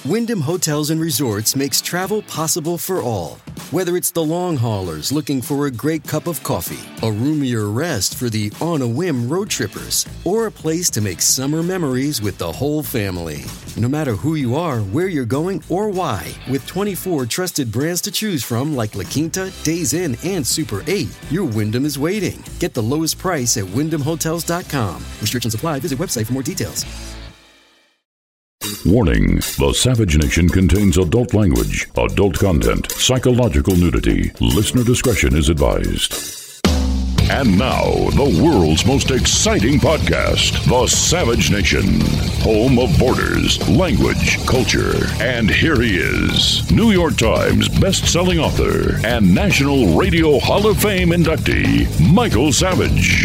Wyndham Hotels and Resorts makes travel possible for all. Whether it's the long haulers looking for a great cup of coffee, a roomier rest for the on-a-whim road trippers, or a place to make summer memories with the whole family. No matter who you are, where you're going, or why, with 24 trusted brands to choose from like La Quinta, Days Inn, and Super 8, your Wyndham is waiting. Get the lowest price at WyndhamHotels.com. Restrictions apply. Visit website for more details. Warning: the Savage Nation contains adult language, adult content, psychological nudity. Listener discretion is advised. And now, the world's most exciting podcast, The Savage Nation, home of borders, language, culture. And here he is, New York Times best-selling author and National Radio Hall of Fame inductee, Michael Savage.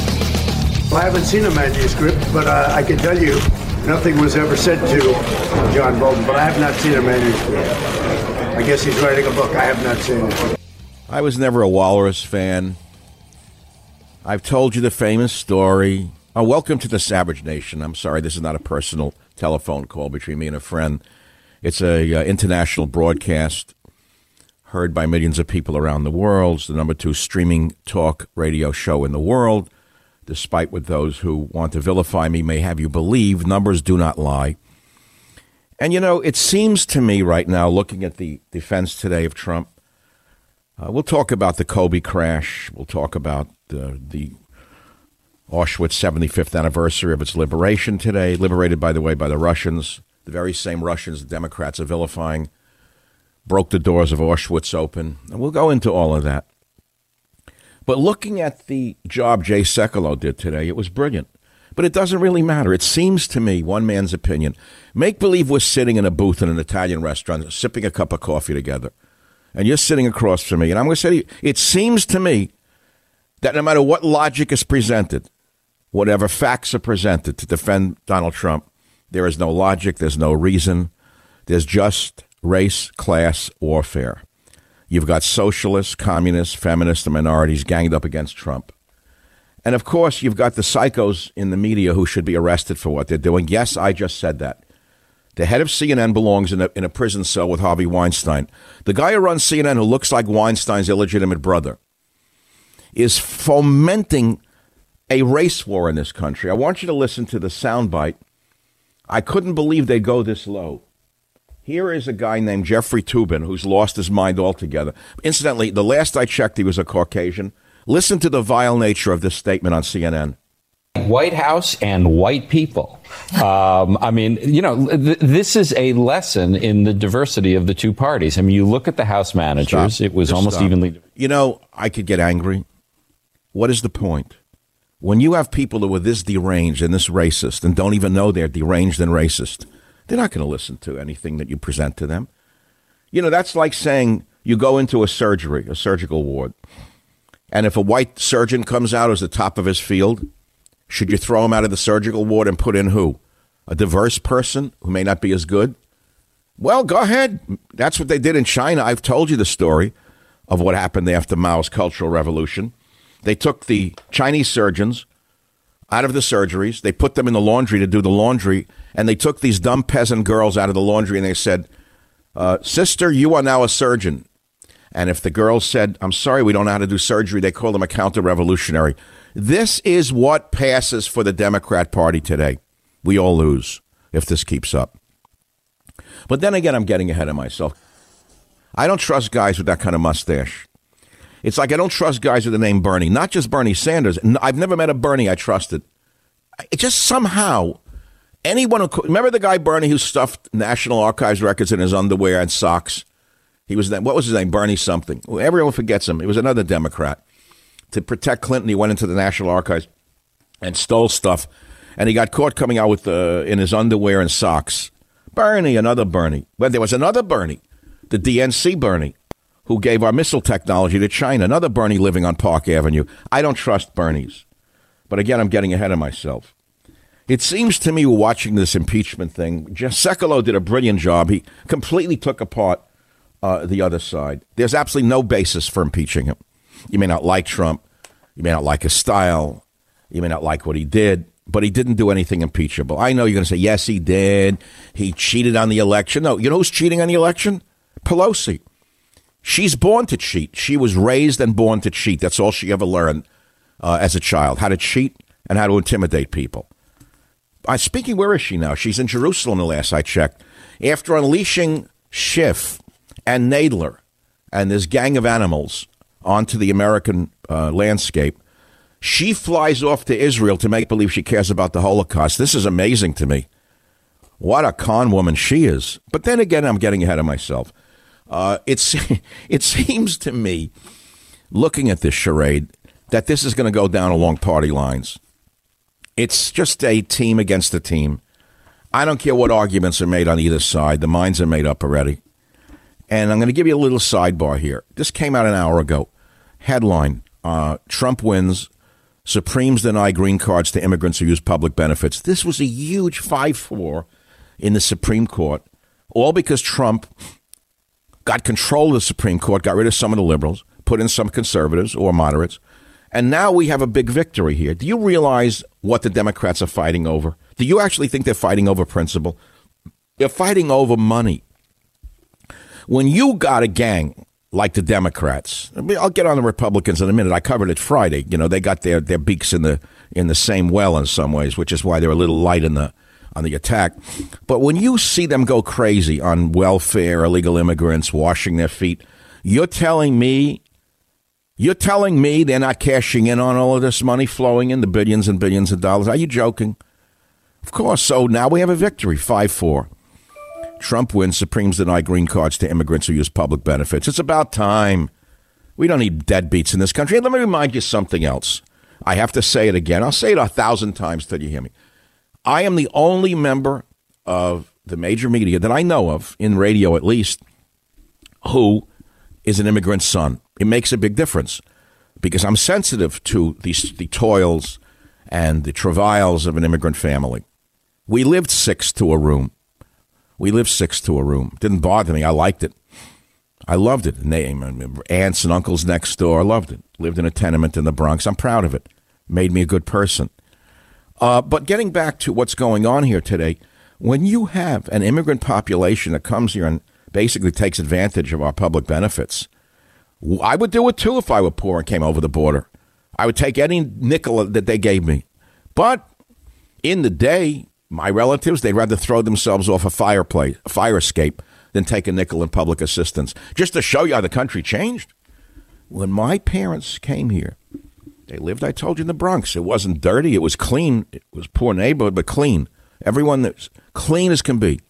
I haven't seen a manuscript, but I can tell you nothing was ever said to John Bolton, but I have not seen a manuscript. I guess he's writing a book. I have not seen it. I was never a Walrus fan. I've told you the famous story. Oh, welcome to the Savage Nation. I'm sorry, this is not a personal telephone call between me and a friend. It's a international broadcast heard by millions of people around the world. It's the number 2 streaming talk radio show in the world. Despite what those who want to vilify me may have you believe, numbers do not lie. And, you know, it seems to me right now, looking at the defense today of Trump, we'll talk about the Kobe crash. We'll talk about the Auschwitz 75th anniversary of its liberation today, liberated, by the way, by the Russians, the very same Russians the Democrats are vilifying, broke the doors of Auschwitz open. And we'll go into all of that. But looking at the job Jay Sekulow did today, it was brilliant. But it doesn't really matter. It seems to me, one man's opinion, make believe we're sitting in a booth in an Italian restaurant, sipping a cup of coffee together. And you're sitting across from me. And I'm going to say to you, it seems to me that no matter what logic is presented, whatever facts are presented to defend Donald Trump, there is no logic, there's no reason. There's just race, class warfare. You've got socialists, communists, feminists, and minorities ganged up against Trump. And, of course, you've got the psychos in the media who should be arrested for what they're doing. Yes, I just said that. The head of CNN belongs in a prison cell with Harvey Weinstein. The guy who runs CNN, who looks like Weinstein's illegitimate brother, is fomenting a race war in this country. I want you to listen to the soundbite. I couldn't believe they go this low. Here is a guy named Jeffrey Toobin who's lost his mind altogether. Incidentally, the last I checked, he was a Caucasian. Listen to the vile nature of this statement on CNN. White House and white people. I mean, you know, this is a lesson in the diversity of the two parties. I mean, you look at the House managers, Stop. It was Just almost stop. evenly. You know, I could get angry. What is the point? When you have people who are this deranged and this racist and don't even know they're deranged and racist, they're not going to listen to anything that you present to them. You know, that's like saying you go into a surgical ward, and if a white surgeon comes out as the top of his field, should you throw him out of the surgical ward and put in who? A diverse person who may not be as good? Well, go ahead. That's what they did in China. I've told you the story of what happened after Mao's Cultural Revolution. They took the Chinese surgeons out of the surgeries. They put them in the laundry to do the laundry, and they took these dumb peasant girls out of the laundry, and they said, sister, you are now a surgeon. And if the girls said, I'm sorry, we don't know how to do surgery, they call them a counter-revolutionary. This is what passes for the Democrat Party today. We all lose if this keeps up. But then again, I'm getting ahead of myself. I don't trust guys with that kind of mustache. It's like I don't trust guys with the name Bernie, not just Bernie Sanders. I've never met a Bernie I trusted. It just somehow, anyone who, remember the guy Bernie who stuffed National Archives records in his underwear and socks? He was, what was his name? Bernie something. Everyone forgets him. He was another Democrat. To protect Clinton, he went into the National Archives and stole stuff. And he got caught coming out with in his underwear and socks. Bernie, another Bernie. But there was another Bernie, the DNC Bernie, who gave our missile technology to China. Another Bernie living on Park Avenue. I don't trust Bernies. But again, I'm getting ahead of myself. It seems to me we're watching this impeachment thing. Sekulow did a brilliant job. He completely took apart the other side. There's absolutely no basis for impeaching him. You may not like Trump. You may not like his style. You may not like what he did. but he didn't do anything impeachable. I know you're going to say, yes, he did. He cheated on the election. No, you know who's cheating on the election? Pelosi. She's born to cheat. She was raised and born to cheat. That's all she ever learned as a child, how to cheat and how to intimidate people. Speaking, where is she now? She's in Jerusalem, the last I checked. After unleashing Schiff and Nadler and this gang of animals onto the American landscape, she flies off to Israel to make believe she cares about the Holocaust. This is amazing to me. What a con woman she is. But then again, I'm getting ahead of myself. It seems to me, looking at this charade, that this is going to go down along party lines. It's just a team against a team. I don't care what arguments are made on either side. The minds are made up already. And I'm going to give you a little sidebar here. This came out an hour ago. Headline, Trump wins. Supremes deny green cards to immigrants who use public benefits. This was a huge 5-4 in the Supreme Court, all because Trump got control of the Supreme Court, got rid of some of the liberals, put in some conservatives or moderates, and now we have a big victory here. Do you realize what the Democrats are fighting over? Do you actually think they're fighting over principle? They're fighting over money. When you got a gang like the Democrats, I'll get on the Republicans in a minute. I covered it Friday. You know, they got their beaks in the same well in some ways, which is why they're a little light on the attack. But when you see them go crazy on welfare, illegal immigrants, washing their feet, you're telling me they're not cashing in on all of this money flowing in, the billions and billions of dollars? Are you joking? Of course. So now we have a victory, 5-4. Trump wins. Supremes deny green cards to immigrants who use public benefits. It's about time. We don't need deadbeats in this country. And let me remind you something else. I have to say it again. I'll say it 1,000 times till you hear me. I am the only member of the major media that I know of, in radio at least, who is an immigrant's son. It makes a big difference because I'm sensitive to the toils and the travails of an immigrant family. We lived 6 to a room. Didn't bother me. I liked it. I loved it. Aunts and uncles next door. I loved it. Lived in a tenement in the Bronx. I'm proud of it. Made me a good person. But getting back to what's going on here today, when you have an immigrant population that comes here and basically takes advantage of our public benefits, I would do it too if I were poor and came over the border. I would take any nickel that they gave me. But in the day, my relatives, they'd rather throw themselves off a fire escape than take a nickel in public assistance. Just to show you how the country changed. When my parents came here, they lived, I told you, in the Bronx. It wasn't dirty. It was clean. It was poor neighborhood, but clean. Everyone that's clean as can be.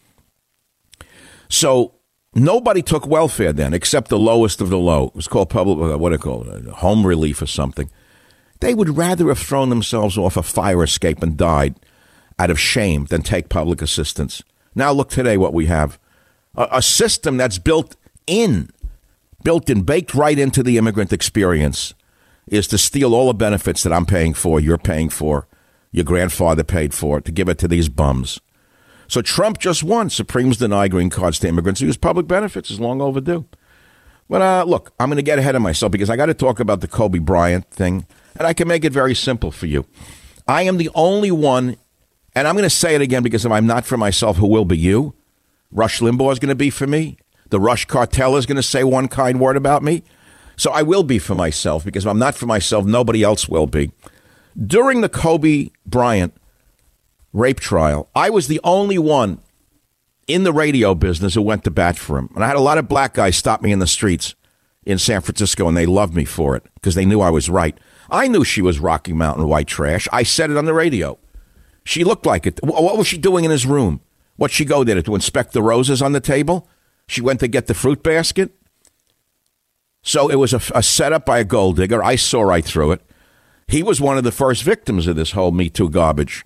So nobody took welfare then, except the lowest of the low. It was called home relief or something. They would rather have thrown themselves off a fire escape and died out of shame than take public assistance. Now look today what we have. A system that's built in, baked right into the immigrant experience, is to steal all the benefits that I'm paying for, you're paying for, your grandfather paid for, to give it to these bums. So Trump just won. Supremes deny green cards to immigrants who use public benefits. Is long overdue. But look, I'm going to get ahead of myself because I got to talk about the Kobe Bryant thing, and I can make it very simple for you. I am the only one, and I'm going to say it again because if I'm not for myself, who will be you? Rush Limbaugh is going to be for me. The Rush Cartel is going to say one kind word about me. So I will be for myself because if I'm not for myself, nobody else will be. During the Kobe Bryant rape trial, I was the only one in the radio business who went to bat for him. And I had a lot of black guys stop me in the streets in San Francisco, and they loved me for it because they knew I was right. I knew she was Rocky Mountain white trash. I said it on the radio. She looked like it. What was she doing in his room? What'd she go there to inspect the roses on the table? She went to get the fruit basket? So it was a setup by a gold digger. I saw right through it. He was one of the first victims of this whole Me Too garbage.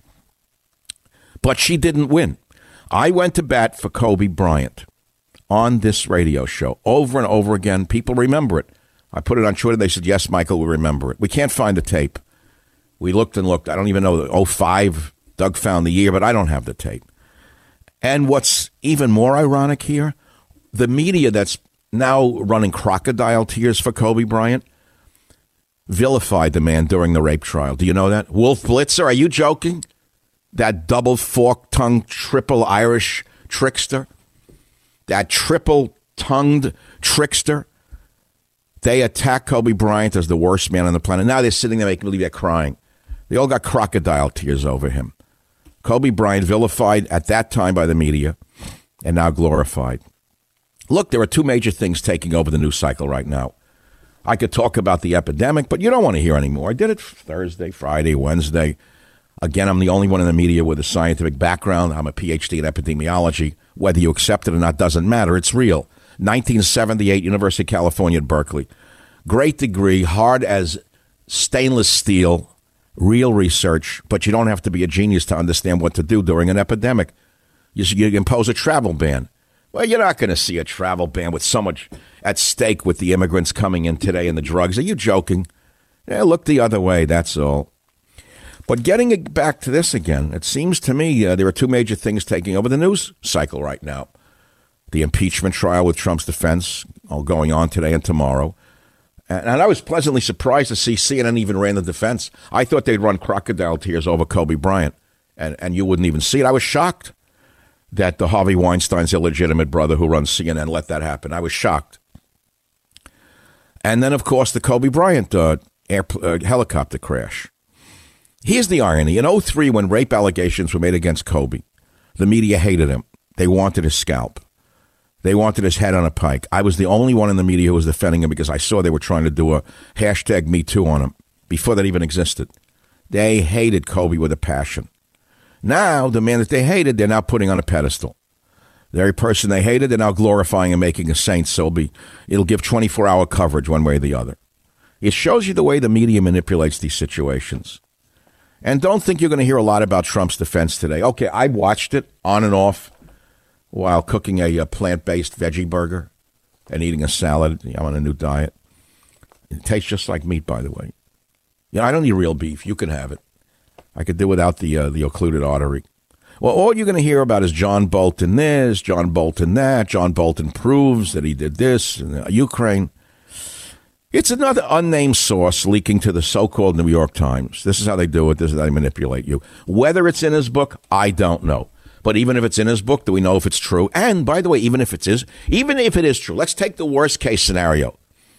But she didn't win. I went to bat for Kobe Bryant on this radio show over and over again. People remember it. I put it on Twitter. They said, yes, Michael, we remember it. We can't find the tape. We looked and looked. I don't even know. 05, Doug found the year, but I don't have the tape. And what's even more ironic here, the media that's now running crocodile tears for Kobe Bryant vilified the man during the rape trial. Do you know that? Wolf Blitzer, are you joking? that double fork-tongued triple Irish trickster, that triple-tongued trickster. They attacked Kobe Bryant as the worst man on the planet. Now they're sitting there making believe they're crying. They all got crocodile tears over him. Kobe Bryant vilified at that time by the media and now glorified. Look, there are two major things taking over the news cycle right now. I could talk about the epidemic, but you don't want to hear anymore. I did it Thursday, Friday, Wednesday. Again, I'm the only one in the media with a scientific background. I'm a PhD in epidemiology. Whether you accept it or not doesn't matter. It's real. 1978, University of California at Berkeley. Great degree, hard as stainless steel, real research, but you don't have to be a genius to understand what to do during an epidemic. You impose a travel ban. Well, you're not going to see a travel ban with so much at stake with the immigrants coming in today and the drugs. Are you joking? Yeah, look the other way, that's all. But getting back to this again, it seems to me there are two major things taking over the news cycle right now. The impeachment trial with Trump's defense all going on today and tomorrow. And I was pleasantly surprised to see CNN even ran the defense. I thought they'd run crocodile tears over Kobe Bryant, and you wouldn't even see it. I was shocked that the Harvey Weinstein's illegitimate brother who runs CNN let that happen. I was shocked. And then, of course, the Kobe Bryant helicopter crash. Here's the irony. In 2003, when rape allegations were made against Kobe, the media hated him. They wanted his scalp. They wanted his head on a pike. I was the only one in the media who was defending him because I saw they were trying to do a hashtag Me Too on him before that even existed. They hated Kobe with a passion. Now, the man that they hated, they're now putting on a pedestal. The very person they hated, they're now glorifying and making a saint, so it'll give 24-hour coverage one way or the other. It shows you the way the media manipulates these situations. And don't think you're going to hear a lot about Trump's defense today. Okay, I watched it on and off while cooking a plant-based veggie burger and eating a salad. I'm on a new diet. It tastes just like meat, by the way. I don't need real beef. You can have it. I could do without the occluded artery. Well, all you're going to hear about is John Bolton this, John Bolton that. John Bolton proves that he did this in Ukraine. It's another unnamed source leaking to the so-called New York Times. This is how they do it. This is how they manipulate you. Whether it's in his book, I don't know. But even if it's in his book, do we know if it's true? And by the way, even if it is true, let's take the worst case scenario.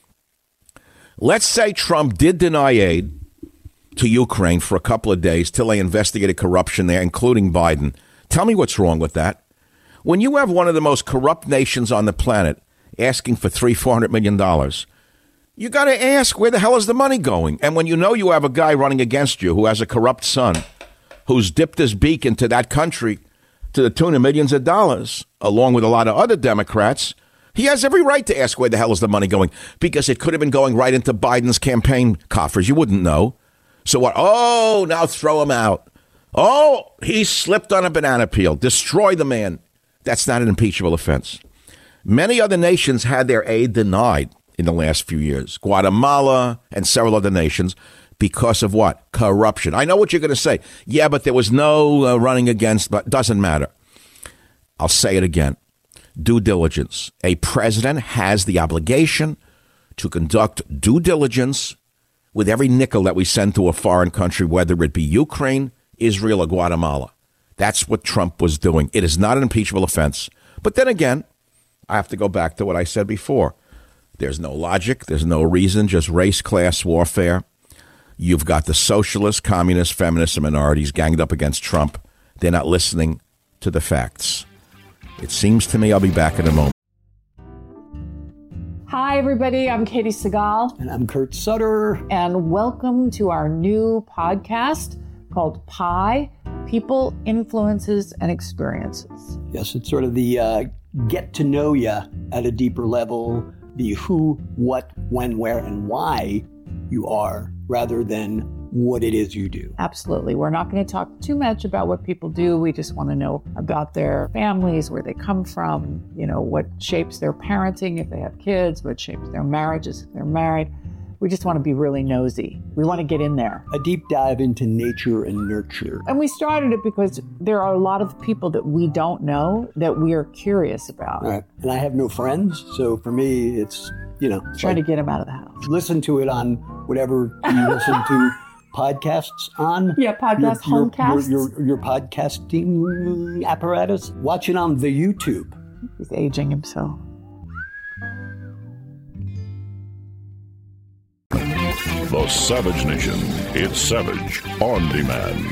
Let's say Trump did deny aid to Ukraine for a couple of days till they investigated corruption there, including Biden. Tell me what's wrong with that. When you have one of the most corrupt nations on the planet asking for $400 million, you got to ask, where the hell is the money going? And when you know you have a guy running against you who has a corrupt son, who's dipped his beak into that country to the tune of millions of dollars, along with a lot of other Democrats, he has every right to ask where the hell is the money going, because it could have been going right into Biden's campaign coffers. You wouldn't know. So what? Oh, now throw him out. Oh, he slipped on a banana peel. Destroy the man. That's not an impeachable offense. Many other nations had their aid denied in the last few years. Guatemala and several other nations. Because of what? Corruption. I know what you're going to say. Yeah, but there was no running against, but doesn't matter. I'll say it again. Due diligence. A president has the obligation to conduct due diligence with every nickel that we send to a foreign country, whether it be Ukraine, Israel, or Guatemala. That's what Trump was doing. It is not an impeachable offense. But then again, I have to go back to what I said before. There's no logic. There's no reason, just race-class warfare. You've got the socialists, communists, feminists, and minorities ganged up against Trump. They're not listening to the facts. It seems to me I'll be back in a moment. Hi, everybody. I'm Katie Segal. And I'm Kurt Sutter. And welcome to our new podcast called PI, People, Influences, and Experiences. Yes, it's sort of the get to know you at a deeper level, the who, what, when, where, and why you are, rather than what it is you do. Absolutely. We're not going to talk too much about what people do. We just want to know about their families, where they come from, what shapes their parenting if they have kids, what shapes their marriages if they're married. We just want to be really nosy. We want to get in there. A deep dive into nature and nurture. And we started it because there are a lot of people that we don't know that we are curious about. Right. And I have no friends, so for me, it's, trying to get them out of the house. Listen to it on whatever you listen to podcasts on? Yeah, podcast homecasts. Your podcasting apparatus. Watch it on the YouTube. He's aging himself. The Savage Nation. It's Savage on Demand.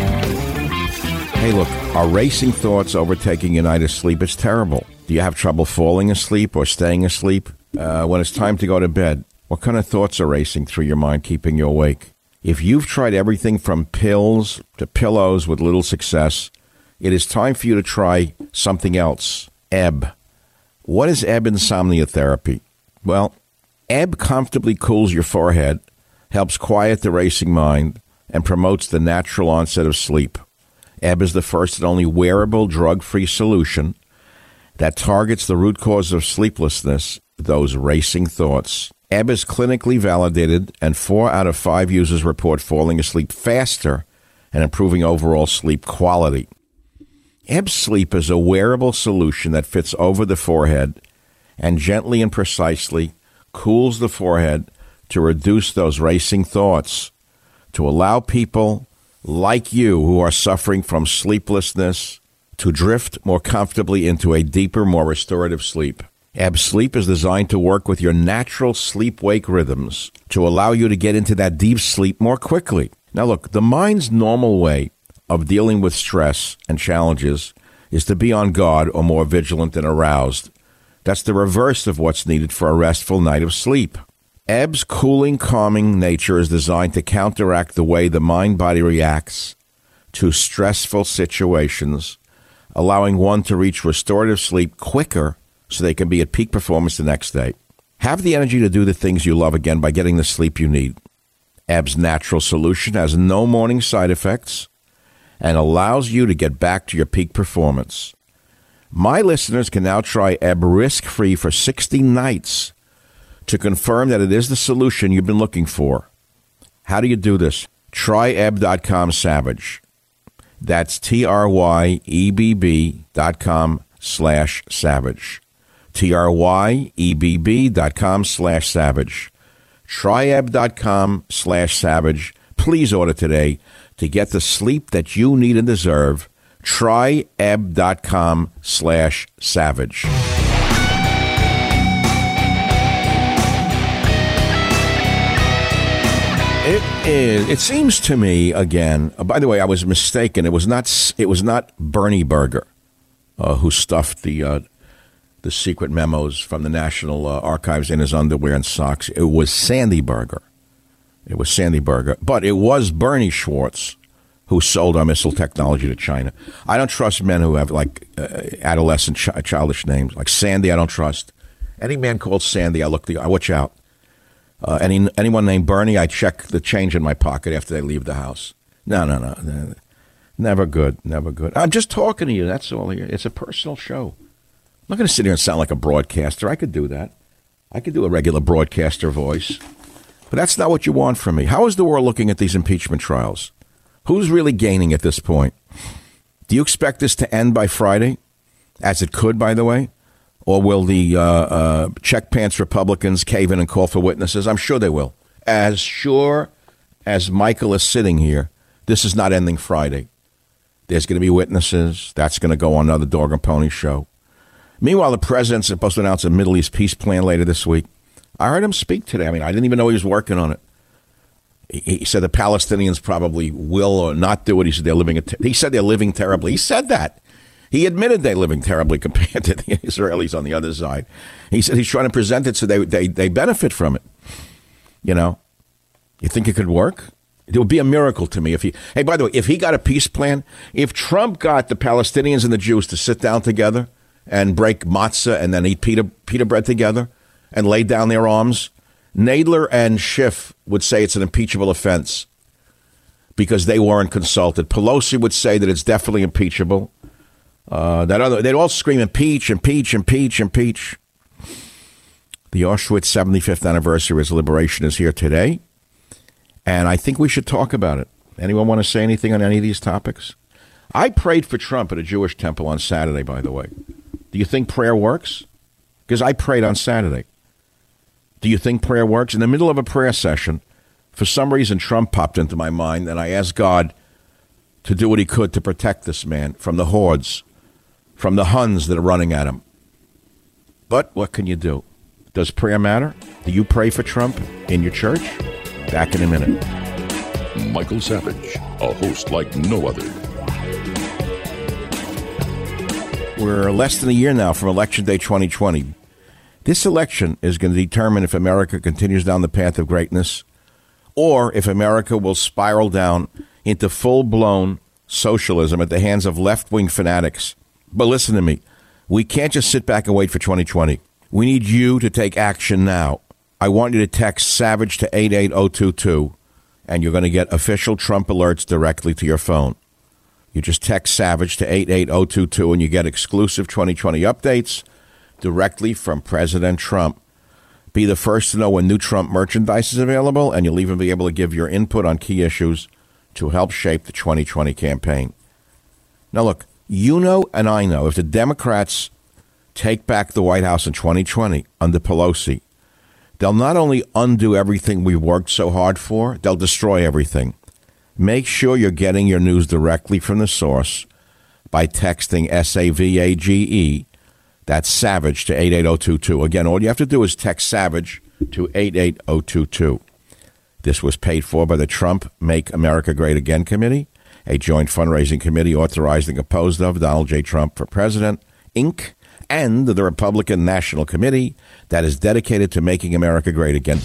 Hey, look, are racing thoughts overtaking your night of sleep? It's terrible. Do you have trouble falling asleep or staying asleep? When it's time to go to bed, what kind of thoughts are racing through your mind, keeping you awake? If you've tried everything from pills to pillows with little success, it is time for you to try something else. Ebb. What is Ebb insomnia therapy? Well, Ebb comfortably cools your forehead, helps quiet the racing mind, and promotes the natural onset of sleep. Ebb is the first and only wearable drug-free solution that targets the root cause of sleeplessness, those racing thoughts. Ebb is clinically validated, and 4 out of 5 users report falling asleep faster and improving overall sleep quality. Ebb Sleep is a wearable solution that fits over the forehead and gently and precisely cools the forehead to reduce those racing thoughts, to allow people like you who are suffering from sleeplessness to drift more comfortably into a deeper, more restorative sleep. Ebb Sleep is designed to work with your natural sleep-wake rhythms to allow you to get into that deep sleep more quickly. Now look, the mind's normal way of dealing with stress and challenges is to be on guard or more vigilant and aroused. That's the reverse of what's needed for a restful night of sleep. Ebb's cooling, calming nature is designed to counteract the way the mind-body reacts to stressful situations, allowing one to reach restorative sleep quicker so they can be at peak performance the next day. Have the energy to do the things you love again by getting the sleep you need. Ebb's natural solution has no morning side effects and allows you to get back to your peak performance. My listeners can now try Ebb risk-free for 60 nights to confirm that it is the solution you've been looking for. How do you do this? Try Ebb.com/savage. That's TRYEBB.com/savage. TRYEBB.com/savage. Try Ebb.com/savage. Please order today to get the sleep that you need and deserve. Try Ebb.com/savage. It seems to me, again, by the way, I was mistaken. It was not Bernie Berger who stuffed the secret memos from the National Archives in his underwear and socks. It was Sandy Berger. But it was Bernie Schwartz who sold our missile technology to China. I don't trust men who have, adolescent childish names. Like Sandy, I don't trust. Any man called Sandy, I watch out. Anyone named Bernie, I check the change in my pocket after they leave the house. No. Never good. I'm just talking to you, that's all here. It's a personal show. I'm not going to sit here and sound like a broadcaster. I could do that. I could do a regular broadcaster voice. But that's not what you want from me. How is the world looking at these impeachment trials? Who's really gaining at this point? Do you expect this to end by Friday, as it could, by the way? Or will the check pants Republicans cave in and call for witnesses? I'm sure they will. As sure as Michael is sitting here, this is not ending Friday. There's going to be witnesses. That's going to go on another Dog and Pony show. Meanwhile, the president's supposed to announce a Middle East peace plan later this week. I heard him speak today. I didn't even know he was working on it. He said the Palestinians probably will or not do it. He said they're living terribly. He said that. He admitted they're living terribly compared to the Israelis on the other side. He said he's trying to present it so they benefit from it. You know, you think it could work? It would be a miracle to me if hey, by the way, if he got a peace plan, if Trump got the Palestinians and the Jews to sit down together and break matzah and then eat pita bread together and lay down their arms, Nadler and Schiff would say it's an impeachable offense because they weren't consulted. Pelosi would say that it's definitely impeachable. They'd all scream impeach, impeach, impeach, impeach. The Auschwitz 75th anniversary of liberation is here today, and I think we should talk about it. Anyone want to say anything on any of these topics? I prayed for Trump at a Jewish temple on Saturday, by the way. Do you think prayer works? Because I prayed on Saturday. Do you think prayer works? In the middle of a prayer session, For some reason, Trump popped into my mind, and I asked God to do what he could to protect this man from the hordes, from the Huns that are running at him. But what can you do? Does prayer matter? Do you pray for Trump in your church? Back in a minute. Michael Savage, a host like no other. We're less than a year now from Election Day 2020. This election is going to determine if America continues down the path of greatness or if America will spiral down into full-blown socialism at the hands of left-wing fanatics. But listen to me. We can't just sit back and wait for 2020. We need you to take action now. I want you to text SAVAGE to 88022, and you're going to get official Trump alerts directly to your phone. You just text SAVAGE to 88022, and you get exclusive 2020 updates directly from President Trump. Be the first to know when new Trump merchandise is available, and you'll even be able to give your input on key issues to help shape the 2020 campaign. Now, look, you know and I know if the Democrats take back the White House in 2020 under Pelosi, they'll not only undo everything we worked so hard for, they'll destroy everything. Make sure you're getting your news directly from the source by texting SAVAGE. That's SAVAGE to 88022. Again, all you have to do is text SAVAGE to 88022. This was paid for by the Trump Make America Great Again Committee, a joint fundraising committee authorized and composed of Donald J. Trump for President, Inc., and the Republican National Committee that is dedicated to making America great again.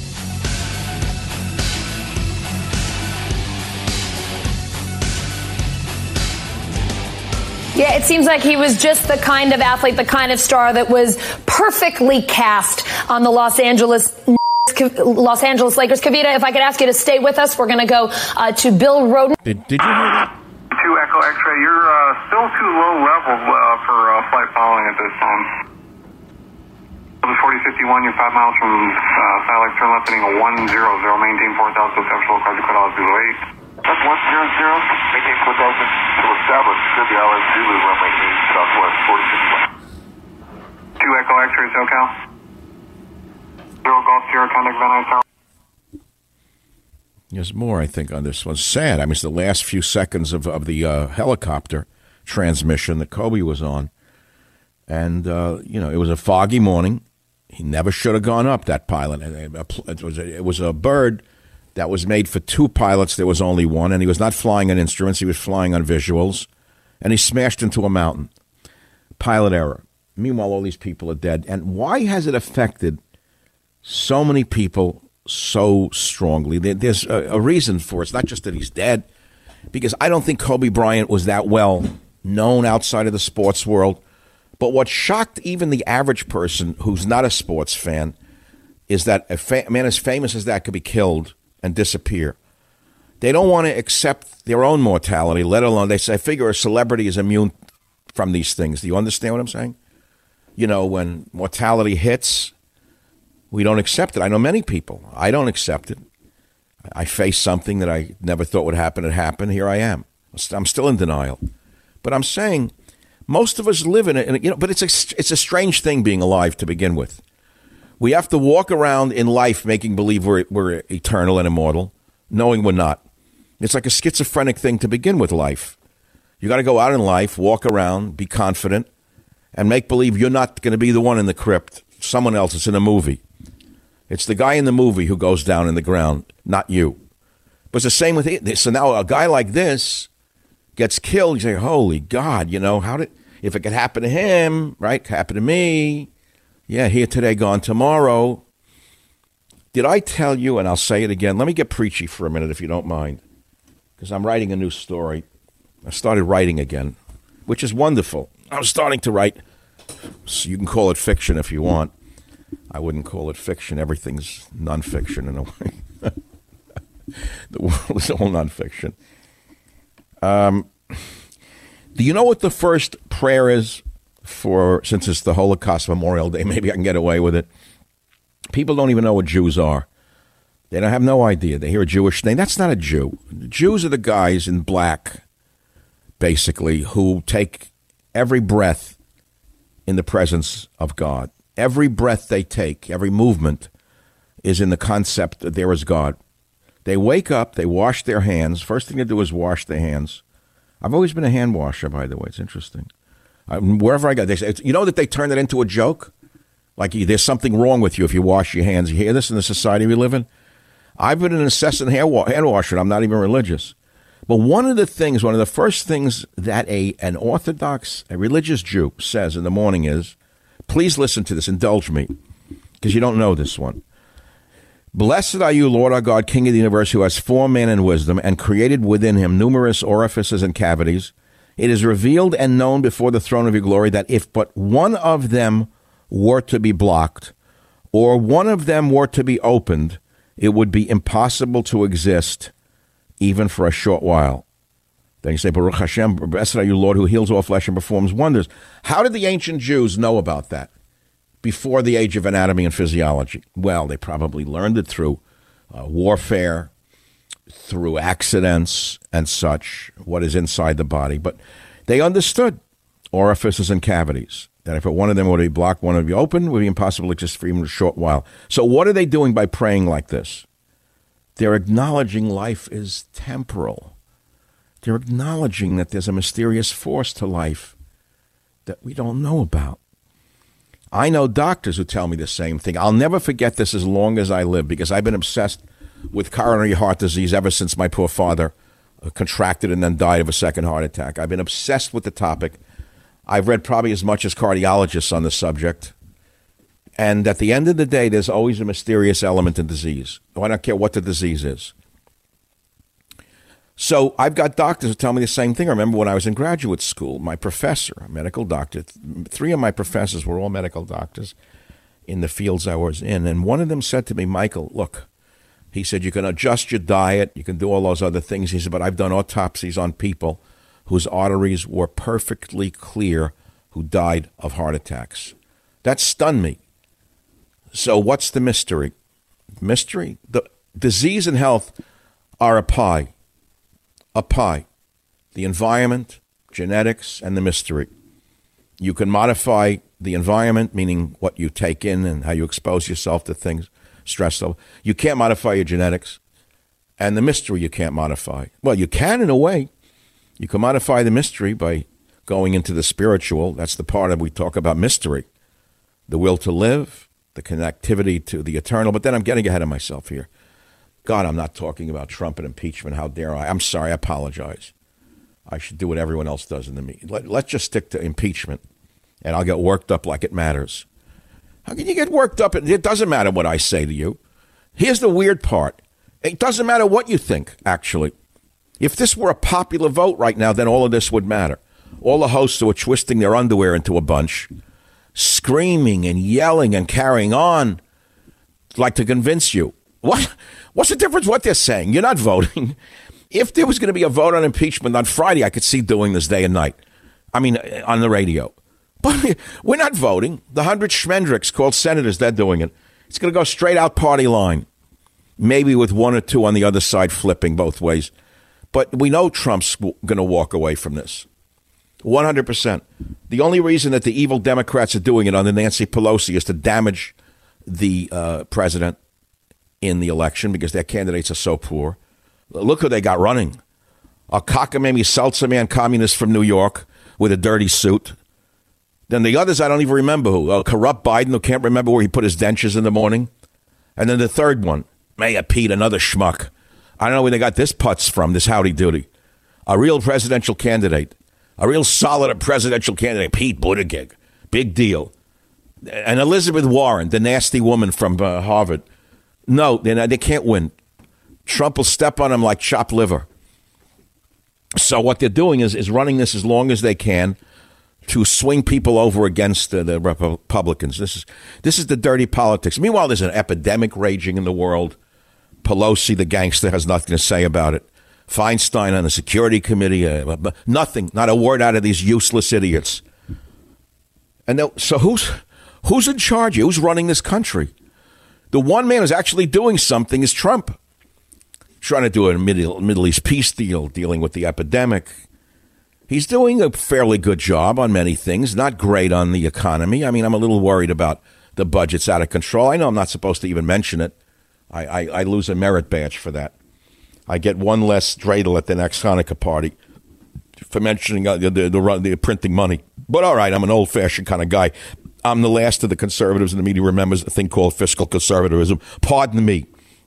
Yeah, it seems like he was just the kind of athlete, the kind of star that was perfectly cast on the Los Angeles Lakers. Kavita, if I could ask you to stay with us, we're going to go to Bill Roden. Did you hear that? 2 Echo X-ray, you're still too low level for flight following at this time. 4051, you're 5 miles from Silex, turn left heading a 100, maintain 4,000 conceptual, card to cut off 08. That's 100, maintain 4,000 to establish, should be LS Zulu, runway 8, southwest, 4051. 2 Echo X-ray, SoCal. 0 Golf Sierra, contact Van Nuys Tower. There's more, I think, on this one. Sad. I mean, it's the last few seconds of the helicopter transmission that Kobe was on. And, it was a foggy morning. He never should have gone up, that pilot. It was a bird that was made for 2 pilots. There was only one. And he was not flying on instruments. He was flying on visuals. And he smashed into a mountain. Pilot error. Meanwhile, all these people are dead. And why has it affected so many people so strongly? There's a reason for it. It's not just that he's dead, because I don't think Kobe Bryant was that well known outside of the sports world. But what shocked even the average person who's not a sports fan is that a man as famous as that could be killed and disappear. They don't want to accept their own mortality, let alone, they say, I figure a celebrity is immune from these things. Do you understand what I'm saying? You know, when mortality hits, we don't accept it. I know many people. I don't accept it. I face something that I never thought would happen. It happened. Here I am. I'm still in denial. But I'm saying most of us live in it. But it's a strange thing being alive to begin with. We have to walk around in life making believe we're eternal and immortal, knowing we're not. It's like a schizophrenic thing to begin with life. You got to go out in life, walk around, be confident, and make believe you're not going to be the one in the crypt. Someone else is in a movie. It's the guy in the movie who goes down in the ground, not you. But it's the same with it. So now a guy like this gets killed. You say, holy God, if it could happen to him, right? Happen to me. Yeah, here today, gone tomorrow. Did I tell you, and I'll say it again, let me get preachy for a minute if you don't mind, because I'm writing a new story. I started writing again, which is wonderful. I'm starting to write, so you can call it fiction if you want. I wouldn't call it fiction. Everything's nonfiction in a way. The world is all nonfiction. Do you know what the first prayer is since it's the Holocaust Memorial Day? Maybe I can get away with it. People don't even know what Jews are. They don't have no idea. They hear a Jewish name. That's not a Jew. Jews are the guys in black, basically, who take every breath in the presence of God. Every breath they take, every movement is in the concept that there is God. They wake up, they wash their hands. First thing they do is wash their hands. I've always been a hand washer, by the way. It's interesting. Wherever I go, they say, you know that they turn it into a joke? Like there's something wrong with you if you wash your hands. You hear this in the society we live in? I've been an incessant hand washer, and I'm not even religious. But one of the first things that an Orthodox, a religious Jew says in the morning is, please listen to this, indulge me, because you don't know this one. Blessed are you, Lord our God, King of the universe, who has formed man in wisdom and created within him numerous orifices and cavities. It is revealed and known before the throne of your glory that if but one of them were to be blocked, or one of them were to be opened, it would be impossible to exist even for a short while. Then you say, Baruch Hashem, blessed are you, Lord, who heals all flesh and performs wonders. How did the ancient Jews know about that before the age of anatomy and physiology? Well, they probably learned it through warfare, through accidents and such, what is inside the body. But they understood orifices and cavities, that if one of them were to be blocked, one would be open, it would be impossible to exist for even a short while. So what are they doing by praying like this? They're acknowledging life is temporal. They're acknowledging that there's a mysterious force to life that we don't know about. I know doctors who tell me the same thing. I'll never forget this as long as I live, because I've been obsessed with coronary heart disease ever since my poor father contracted and then died of a second heart attack. I've been obsessed with the topic. I've read probably as much as cardiologists on the subject. And at the end of the day, there's always a mysterious element in disease. I don't care what the disease is. So I've got doctors who tell me the same thing. I remember when I was in graduate school, my professor, a medical doctor, 3 of my professors were all medical doctors in the fields I was in. And one of them said to me, Michael, look, he said, you can adjust your diet, you can do all those other things. He said, but I've done autopsies on people whose arteries were perfectly clear who died of heart attacks. That stunned me. So what's the mystery? Mystery? The disease and health are a pie. A pie. The environment, genetics, and the mystery. You can modify the environment, meaning what you take in and how you expose yourself to things, stress level. You can't modify your genetics. And the mystery you can't modify. Well, you can in a way. You can modify the mystery by going into the spiritual. That's the part of we talk about mystery. The will to live, the connectivity to the eternal. But then I'm getting ahead of myself here. God, I'm not talking about Trump and impeachment. How dare I? I'm sorry. I apologize. I should do what everyone else does in the media. Let's just stick to impeachment, and I'll get worked up like it matters. How can you get worked up? It doesn't matter what I say to you. Here's the weird part. It doesn't matter what you think, actually. If this were a popular vote right now, then all of this would matter. All the hosts who are twisting their underwear into a bunch, screaming and yelling and carrying on, like to convince you. What's the difference what they're saying? You're not voting. If there was going to be a vote on impeachment on Friday, I could see doing this day and night. I mean, on the radio. But we're not voting. The 100 Schmendricks called senators, they're doing it. It's going to go straight out party line. Maybe with 1 or 2 on the other side flipping both ways. But we know Trump's going to walk away from this. 100%. The only reason that the evil Democrats are doing it under Nancy Pelosi is to damage the president in the election because their candidates are so poor. Look who they got running. A cockamamie seltzer man communist from New York with a dirty suit. Then the others, I don't even remember who. A corrupt Biden who can't remember where he put his dentures in the morning. And then the third one, Mayor Pete, another schmuck. I don't know where they got this putz from, this howdy doody. A real presidential candidate. A real solid presidential candidate, Pete Buttigieg. Big deal. And Elizabeth Warren, the nasty woman from Harvard. No, they can't win. Trump will step on them like chopped liver. So what they're doing is running this as long as they can to swing people over against the Republicans. This is the dirty politics. Meanwhile, there's an epidemic raging in the world. Pelosi, the gangster, has nothing to say about it. Feinstein on the Security Committee, nothing, not a word out of these useless idiots. And so who's in charge? Who's running this country? The one man who's actually doing something is Trump. Trying to do a Middle East peace deal, dealing with the epidemic. He's doing a fairly good job on many things, not great on the economy. I mean, I'm a little worried about the budget's out of control. I know I'm not supposed to even mention it. I lose a merit badge for that. I get one less dreidel at the next Hanukkah party for mentioning the printing money. But all right, I'm an old-fashioned kind of guy. I'm the last of the conservatives, and the media remembers a thing called fiscal conservatism. Pardon me.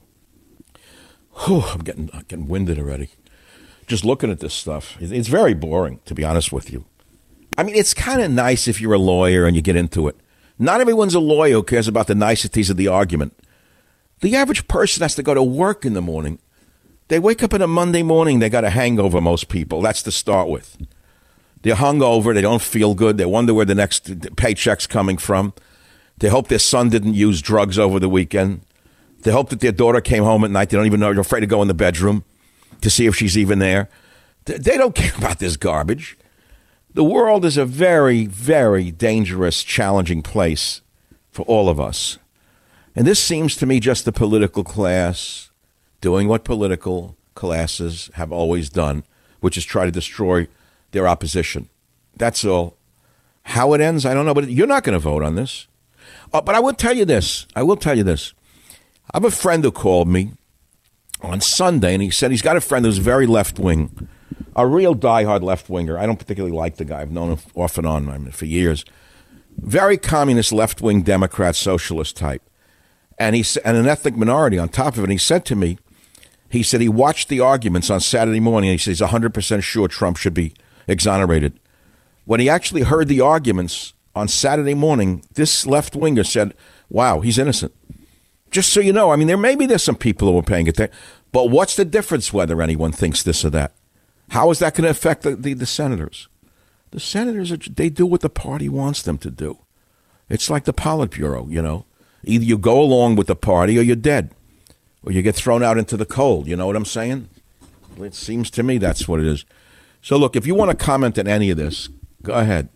Whew, I'm getting winded already. Just looking at this stuff. It's very boring, to be honest with you. I mean, it's kind of nice if you're a lawyer and you get into it. Not everyone's a lawyer who cares about the niceties of the argument. The average person has to go to work in the morning. They wake up on a Monday morning, they got a hangover, most people. That's to start with. They're hungover, they don't feel good, they wonder where the next paycheck's coming from. They hope their son didn't use drugs over the weekend. They hope that their daughter came home at night. They don't even know, they're afraid to go in the bedroom to see if she's even there. They don't care about this garbage. The world is a very, very dangerous, challenging place for all of us. And this seems to me just the political class doing what political classes have always done, which is try to destroy their opposition. That's all. How it ends, I don't know, but you're not going to vote on this. But I will tell you this. I have a friend who called me on Sunday, and he said he's got a friend who's very left-wing, a real diehard left-winger. I don't particularly like the guy. I've known him off and on for years. Very communist, left-wing, Democrat, socialist type. And an ethnic minority on top of it. And he said to me, he said he watched the arguments on Saturday morning, and he said he's 100% sure Trump should be exonerated. When he actually heard the arguments on Saturday morning, this left-winger said, wow, he's innocent. Just so you know, I mean, there's some people who are paying attention, but what's the difference whether anyone thinks this or that? How is that going to affect the senators? The senators, they do what the party wants them to do. It's like the Politburo, you know. Either you go along with the party or you're dead, or you get thrown out into the cold. You know what I'm saying? It seems to me that's what it is. So, look, if you want to comment on any of this, go ahead,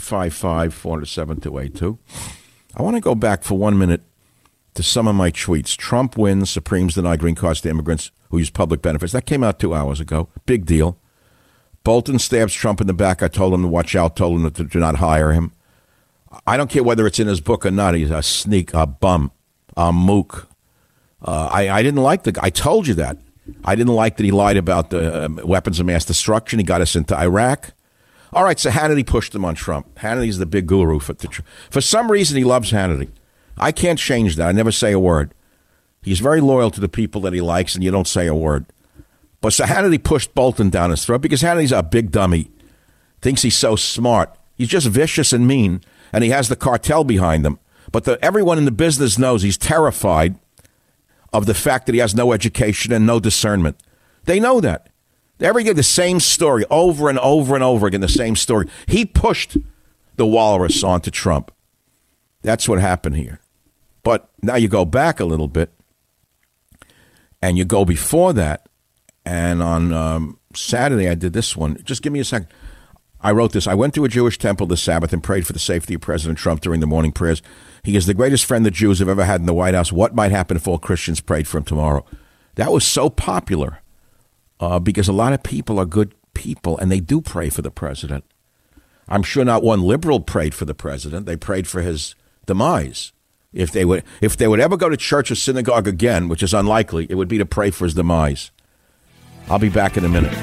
855-407-282. I want to go back for 1 minute to some of my tweets. Trump wins, Supremes deny green cards to immigrants who use public benefits. That came out 2 hours ago. Big deal. Bolton stabs Trump in the back. I told him to watch out, told him to do not hire him. I don't care whether it's in his book or not. He's a sneak, a bum, a mook. I didn't like the guy. I told you that. I didn't like that he lied about the weapons of mass destruction. He got us into Iraq. All right, so Hannity pushed him on Trump. Hannity's the big guru. For some reason, he loves Hannity. I can't change that. I never say a word. He's very loyal to the people that he likes, and you don't say a word. But so Hannity pushed Bolton down his throat because Hannity's a big dummy. Thinks he's so smart. He's just vicious and mean, and he has the cartel behind him. But everyone in the business knows he's terrified of the fact that he has no education and no discernment. They know that. They ever get the same story over and over and over again, the same story. He pushed the walrus onto Trump. That's what happened here. But now you go back a little bit, and you go before that, and on Saturday I did this one. Just give me a second. I wrote this. I went to a Jewish temple this Sabbath and prayed for the safety of President Trump during the morning prayers. He is the greatest friend the Jews have ever had in the White House. What might happen if all Christians prayed for him tomorrow? That was so popular because a lot of people are good people, and they do pray for the president. I'm sure not one liberal prayed for the president. They prayed for his demise. If they would ever go to church or synagogue again, which is unlikely, it would be to pray for his demise. I'll be back in a minute.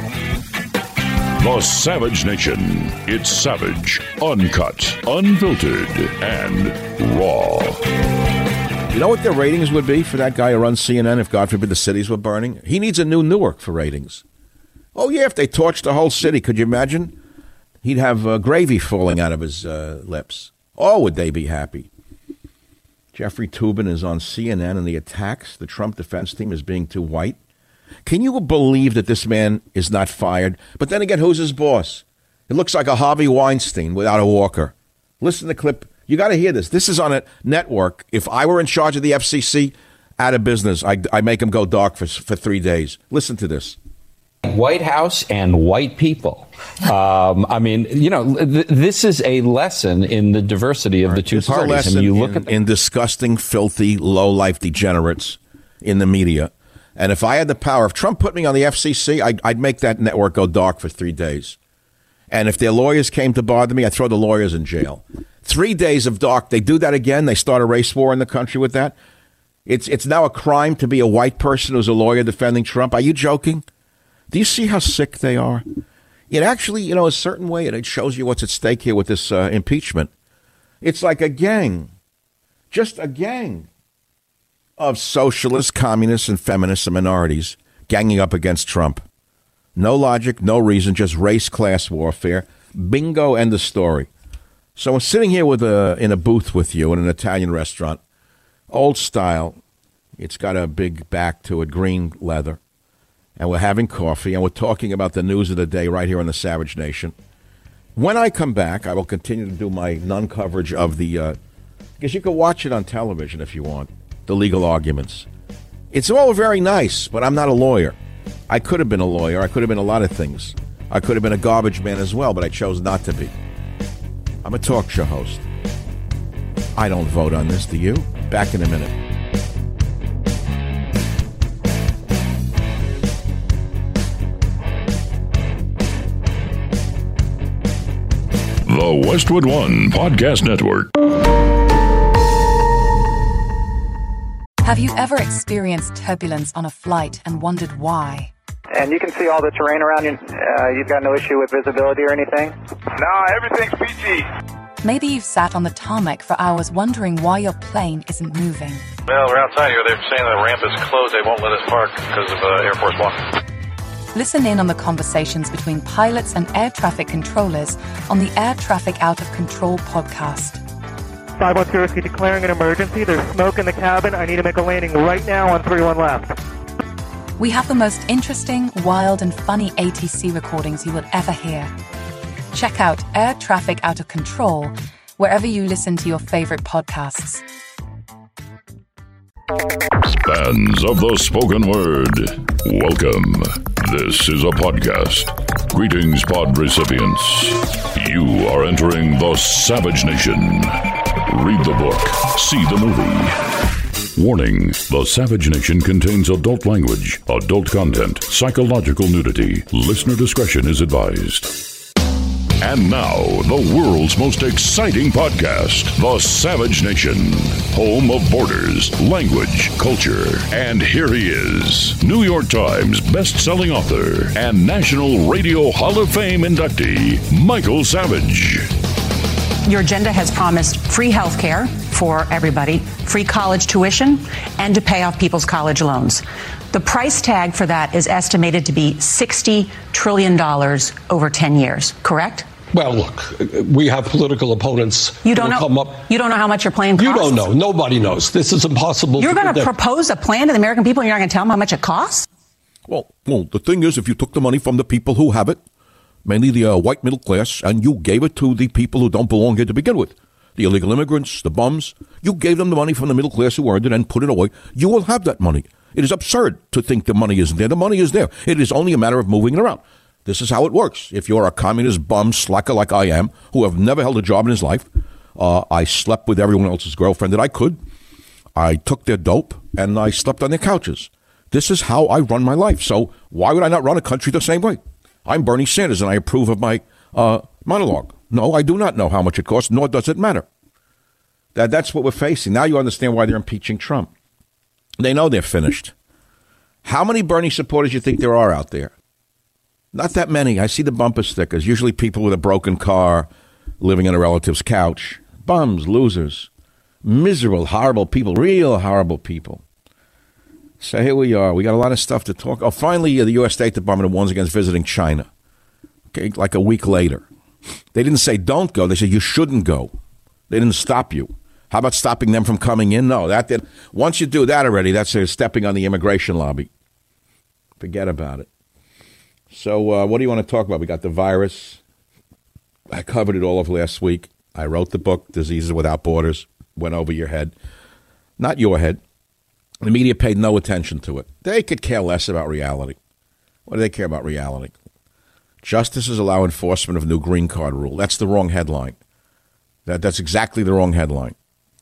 The Savage Nation. It's savage, uncut, unfiltered, and raw. You know what the ratings would be for that guy who runs CNN if, God forbid, the cities were burning? He needs a new Newark for ratings. Oh, yeah, if they torched the whole city, could you imagine? He'd have gravy falling out of his lips. Oh, would they be happy? Jeffrey Toobin is on CNN, and the attacks the Trump defense team is being too white. Can you believe that this man is not fired? But then again, who's his boss? It looks like a Harvey Weinstein without a walker. Listen to the clip. You got to hear this. This is on a network. If I were in charge of the FCC, out of business, I make him go dark for 3 days. Listen to this. White House and white people. I mean, you know, this is a lesson in the diversity of the two parties. This is a lesson in disgusting, filthy, low-life degenerates in the media. And if I had the power, if Trump put me on the FCC, I'd make that network go dark for 3 days. And if their lawyers came to bother me, I'd throw the lawyers in jail. 3 days of dark. They do that again. They start a race war in the country with that. It's now a crime to be a white person who's a lawyer defending Trump. Are you joking? Do you see how sick they are? It actually, a certain way, it shows you what's at stake here with this impeachment. It's like a gang, just a gang of socialists, communists, and feminists and minorities ganging up against Trump. No logic, no reason, just race class warfare. Bingo, end of story. So I'm sitting here in a booth with you in an Italian restaurant, old style. It's got a big back to it, green leather. And we're having coffee, and we're talking about the news of the day right here on the Savage Nation. When I come back, I will continue to do my non-coverage of the, because you can watch it on television if you want, the legal arguments. It's all very nice, but I'm not a lawyer. I could have been a lawyer. I could have been a lot of things. I could have been a garbage man as well, but I chose not to be. I'm a talk show host. I don't vote on this, do you? Back in a minute. The Westwood One Podcast Network. Have you ever experienced turbulence on a flight and wondered why? And you can see all the terrain around you. You've got no issue with visibility or anything? No, everything's PG. Maybe you've sat on the tarmac for hours wondering why your plane isn't moving. Well, we're outside here. They're saying the ramp is closed. They won't let us park because of Air Force One. Listen in on the conversations between pilots and air traffic controllers on the Air Traffic Out of Control podcast. 510 Whiskey declaring an emergency. There's smoke in the cabin. I need to make a landing right now on 31 left. We have the most interesting, wild, and funny ATC recordings you will ever hear. Check out Air Traffic Out of Control wherever you listen to your favorite podcasts. Fans of the spoken word, welcome. This is a podcast. Greetings, pod recipients. You are entering the Savage Nation. Read the book, see the movie. Warning, the Savage Nation contains adult language, adult content, psychological nudity. Listener discretion is advised. And now, the world's most exciting podcast, The Savage Nation, home of borders, language, culture. And here he is, New York Times best-selling author and National Radio Hall of Fame inductee, Michael Savage. Your agenda has promised free health care for everybody, free college tuition, and to pay off people's college loans. The price tag for that is estimated to be $60 trillion over 10 years, correct? Well, look, we have political opponents. You don't know. You don't know how much your plan costs? You don't know. Nobody knows. This is impossible. You're going to propose a plan to the American people and you're not going to tell them how much it costs? Well, the thing is, if you took the money from the people who have it, mainly the white middle class, and you gave it to the people who don't belong here to begin with, the illegal immigrants, the bums, you gave them the money from the middle class who earned it and put it away, you will have that money. It is absurd to think the money isn't there. The money is there. It is only a matter of moving it around. This is how it works. If you're a communist bum slacker like I am, who have never held a job in his life, I slept with everyone else's girlfriend that I could. I took their dope, and I slept on their couches. This is how I run my life. So why would I not run a country the same way? I'm Bernie Sanders, and I approve of my monologue. No, I do not know how much it costs, nor does it matter. That's what we're facing. Now you understand why they're impeaching Trump. They know they're finished. How many Bernie supporters do you think there are out there? Not that many. I see the bumper stickers, usually people with a broken car, living on a relative's couch. Bums, losers, miserable, horrible people, real horrible people. So here we are. We got a lot of stuff to talk. Oh, finally, the U.S. State Department warns against visiting China. Okay, like a week later. They didn't say don't go. They said you shouldn't go. They didn't stop you. How about stopping them from coming in? No, that did. Once you do that already, that's stepping on the immigration lobby. Forget about it. So what do you want to talk about? We got the virus. I covered it all of last week. I wrote the book, Diseases Without Borders. Went over your head. Not your head. The media paid no attention to it. They could care less about reality. What do they care about reality? Justices allow enforcement of new green card rule. That's the wrong headline. That's exactly the wrong headline.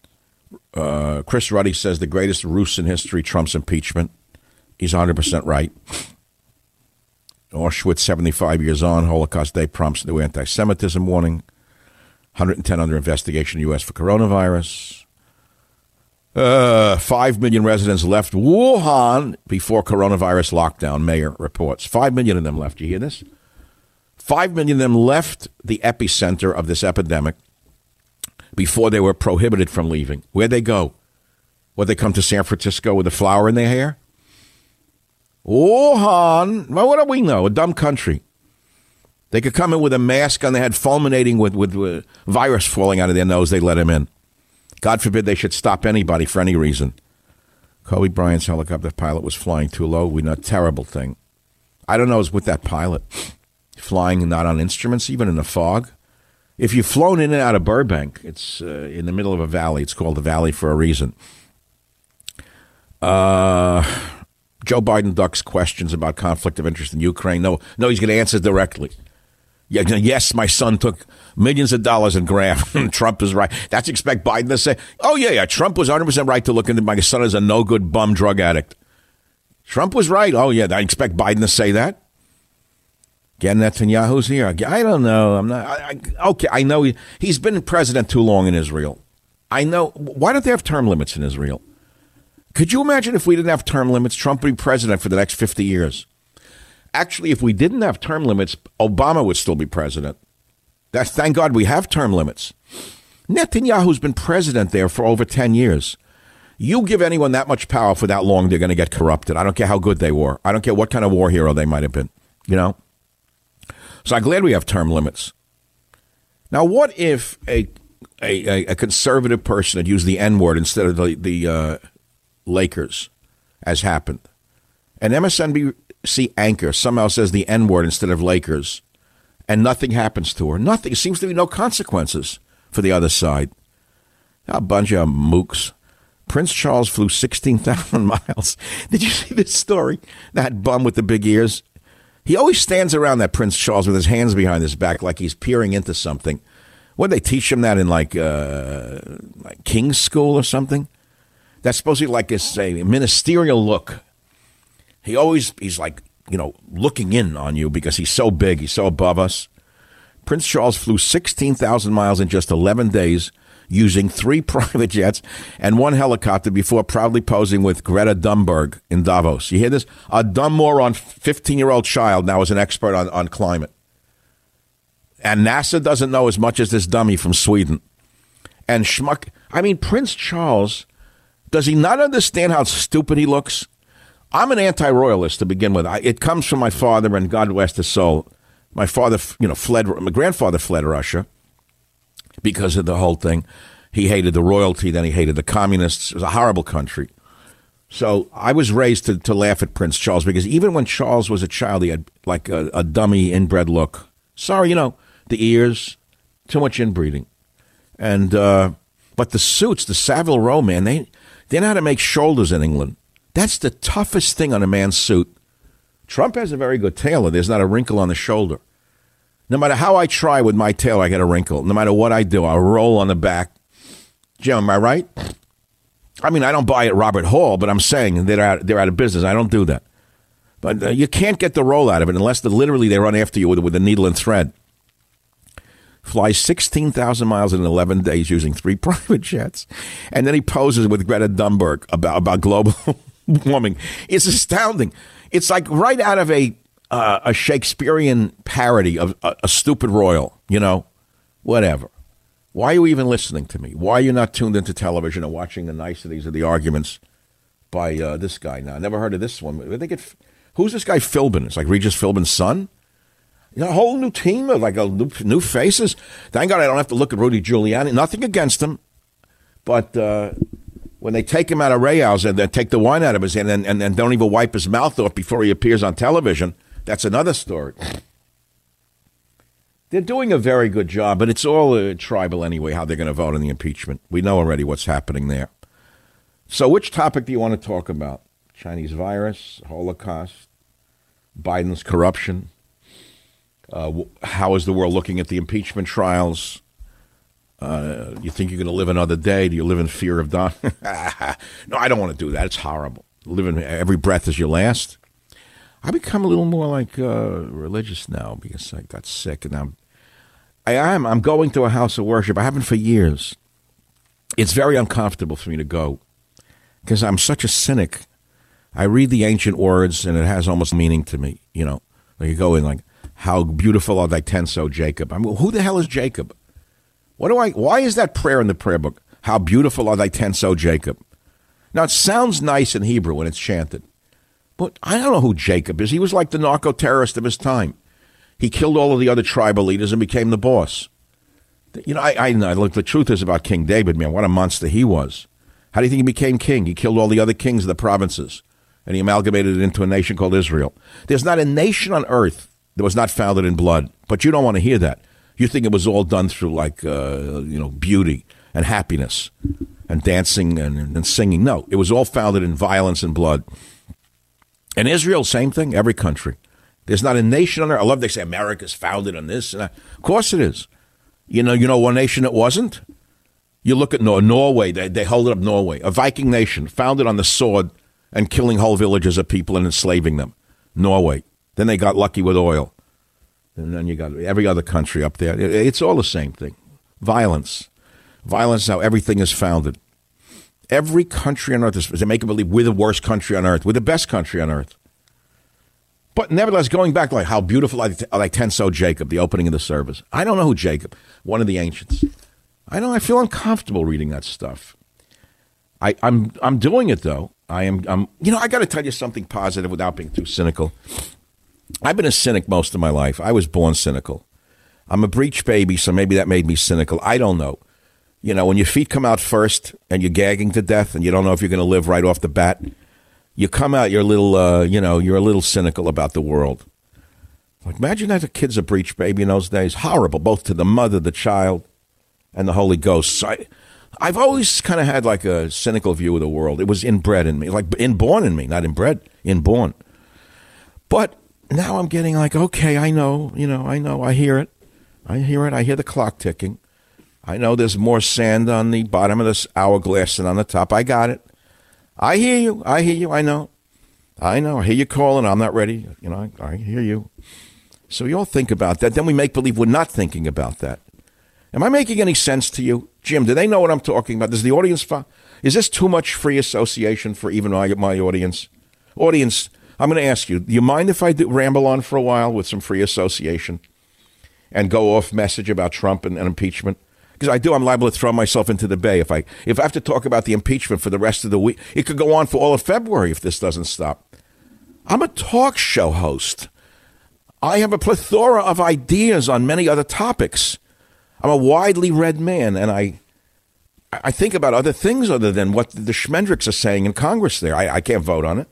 Chris Ruddy says the greatest ruse in history, Trump's impeachment. He's 100% right. Auschwitz, 75 years on, Holocaust Day prompts new anti-Semitism warning. 110 under investigation in U.S. for coronavirus. 5 million residents left Wuhan before coronavirus lockdown, mayor reports. 5 million of them left. You hear this? 5 million of them left the epicenter of this epidemic before they were prohibited from leaving. Where'd they go? Would they come to San Francisco with a flower in their hair? Wuhan, well, what do we know? A dumb country. They could come in with a mask on their head, fulminating with virus falling out of their nose. They let him in. God forbid they should stop anybody for any reason. Kobe Bryant's helicopter pilot was flying too low. We know, terrible thing. I don't know what's with that pilot. Flying not on instruments, even in the fog. If you've flown in and out of Burbank, it's in the middle of a valley. It's called the Valley for a reason. Joe Biden ducks questions about conflict of interest in Ukraine. No, he's going to answer directly. Yes, my son took millions of dollars in graft. Trump is right. That's expect Biden to say, oh, yeah, Trump was 100% right to look into my son as a no-good bum drug addict. Trump was right. Oh, yeah, I expect Biden to say that. Again, Netanyahu's here. I don't know. I'm not. Okay, I know he's been president too long in Israel. I know. Why don't they have term limits in Israel? Could you imagine if we didn't have term limits, Trump would be president for the next 50 years? Actually, if we didn't have term limits, Obama would still be president. Thank God we have term limits. Netanyahu's been president there for over 10 years. You give anyone that much power for that long, they're going to get corrupted. I don't care how good they were. I don't care what kind of war hero they might have been, you know? So I'm glad we have term limits. Now, what if a conservative person had used the N-word instead of the Lakers, as happened? An MSNBC anchor somehow says the N-word instead of Lakers, and nothing happens to her. Nothing. Seems to be no consequences for the other side. A bunch of mooks. Prince Charles flew 16,000 miles. Did you see this story? That bum with the big ears. He always stands around, that Prince Charles, with his hands behind his back like he's peering into something. What, they teach him that in like King's School or something? That's supposed to be like a ministerial look. He's like, looking in on you because he's so big. He's so above us. Prince Charles flew 16,000 miles in just 11 days using 3 private jets and 1 helicopter before proudly posing with Greta Thunberg in Davos. You hear this? A dumb moron 15-year-old child now is an expert on climate. And NASA doesn't know as much as this dummy from Sweden. And schmuck. I mean, Prince Charles, does he not understand how stupid he looks? I'm an anti-royalist to begin with. It comes from my father, and God rest his soul. My father, my grandfather fled Russia because of the whole thing. He hated the royalty, then he hated the communists. It was a horrible country. So I was raised to laugh at Prince Charles because even when Charles was a child, he had like a dummy inbred look. Sorry, the ears, too much inbreeding. And but the suits, the Savile Row, man, they know how to make shoulders in England. That's the toughest thing on a man's suit. Trump has a very good tailor. There's not a wrinkle on the shoulder. No matter how I try with my tailor, I get a wrinkle. No matter what I do, I'll roll on the back. Jim, am I right? I mean, I don't buy at Robert Hall, but I'm saying they're out of business. I don't do that. But you can't get the roll out of it unless literally they run after you with a needle and thread. Flies 16,000 miles in 11 days using 3 private jets. And then he poses with Greta Thunberg about global warming. It's astounding. It's like right out of a Shakespearean parody of a stupid royal, whatever. Why are you even listening to me? Why are you not tuned into television and watching the niceties of the arguments by this guy now? I never heard of this one. Who's this guy Philbin? It's like Regis Philbin's son? A whole new team of like new faces. Thank God I don't have to look at Rudy Giuliani. Nothing against him. But when they take him out of Ray House and they take the wine out of his hand and don't even wipe his mouth off before he appears on television, that's another story. They're doing a very good job, but it's all tribal anyway, how they're going to vote on the impeachment. We know already what's happening there. So which topic do you want to talk about? Chinese virus, Holocaust, Biden's corruption? How is the world looking at the impeachment trials? You think you're going to live another day? Do you live in fear of dying? No, I don't want to do that. It's horrible. Living every breath is your last. I become a little more like religious now because I got sick, and I'm going to a house of worship. I haven't for years. It's very uncomfortable for me to go. because I'm such a cynic. I read the ancient words, and it has almost meaning to me. You know, you go in like, how beautiful are thy tents, O Jacob. I mean, who the hell is Jacob? Why is that prayer in the prayer book? How beautiful are thy tents, O Jacob. Now, it sounds nice in Hebrew when it's chanted, but I don't know who Jacob is. He was like the narco-terrorist of his time. He killed all of the other tribal leaders and became the boss. You know, I look, the truth is about King David, man, what a monster he was. How do you think he became king? He killed all the other kings of the provinces, and he amalgamated it into a nation called Israel. There's not a nation on earth that was not founded in blood, but you don't want to hear that. You think it was all done through, like, beauty and happiness and dancing and singing. No, it was all founded in violence and blood. And Israel, same thing, every country. There's not a nation on earth. I love they say America's founded on this. And of course it is. You know one nation it wasn't? You look at Norway. They hold it up, Norway, a Viking nation founded on the sword and killing whole villages of people and enslaving them. Norway. Then they got lucky with oil. And then you got every other country up there. It's all the same thing. Violence. Violence is how everything is founded. Every country on earth is, they make them believe we're the worst country on earth. We're the best country on earth. But nevertheless, going back to like how beautiful are thy tents, O Jacob, the opening of the service. I don't know who Jacob, one of the ancients. I feel uncomfortable reading that stuff. I'm doing it though. I got to tell you something positive without being too cynical. I've been a cynic most of my life. I was born cynical. I'm a breech baby, so maybe that made me cynical. I don't know. You know, when your feet come out first and you're gagging to death and you don't know if you're going to live right off the bat, you come out, you're a little, you're a little cynical about the world. Like, imagine that a kid's a breech baby in those days. Horrible, both to the mother, the child, and the Holy Ghost. So I've always kind of had like a cynical view of the world. It was inbred in me, like inborn in me, not inbred, inborn. But now I'm getting like, okay, I know, I hear it. I hear the clock ticking. I know there's more sand on the bottom of this hourglass than on the top. I got it. I hear you. I know. I hear you calling. I'm not ready. I hear you. So you all think about that. Then we make believe we're not thinking about that. Am I making any sense to you? Jim, do they know what I'm talking about? Does the audience is this too much free association for even my audience? Audience, I'm going to ask you, do you mind if I ramble on for a while with some free association and go off message about Trump and impeachment? Because I'm liable to throw myself into the bay. If I have to talk about the impeachment for the rest of the week, it could go on for all of February if this doesn't stop. I'm a talk show host. I have a plethora of ideas on many other topics. I'm a widely read man, and I think about other things other than what the Schmendricks are saying in Congress there. I can't vote on it.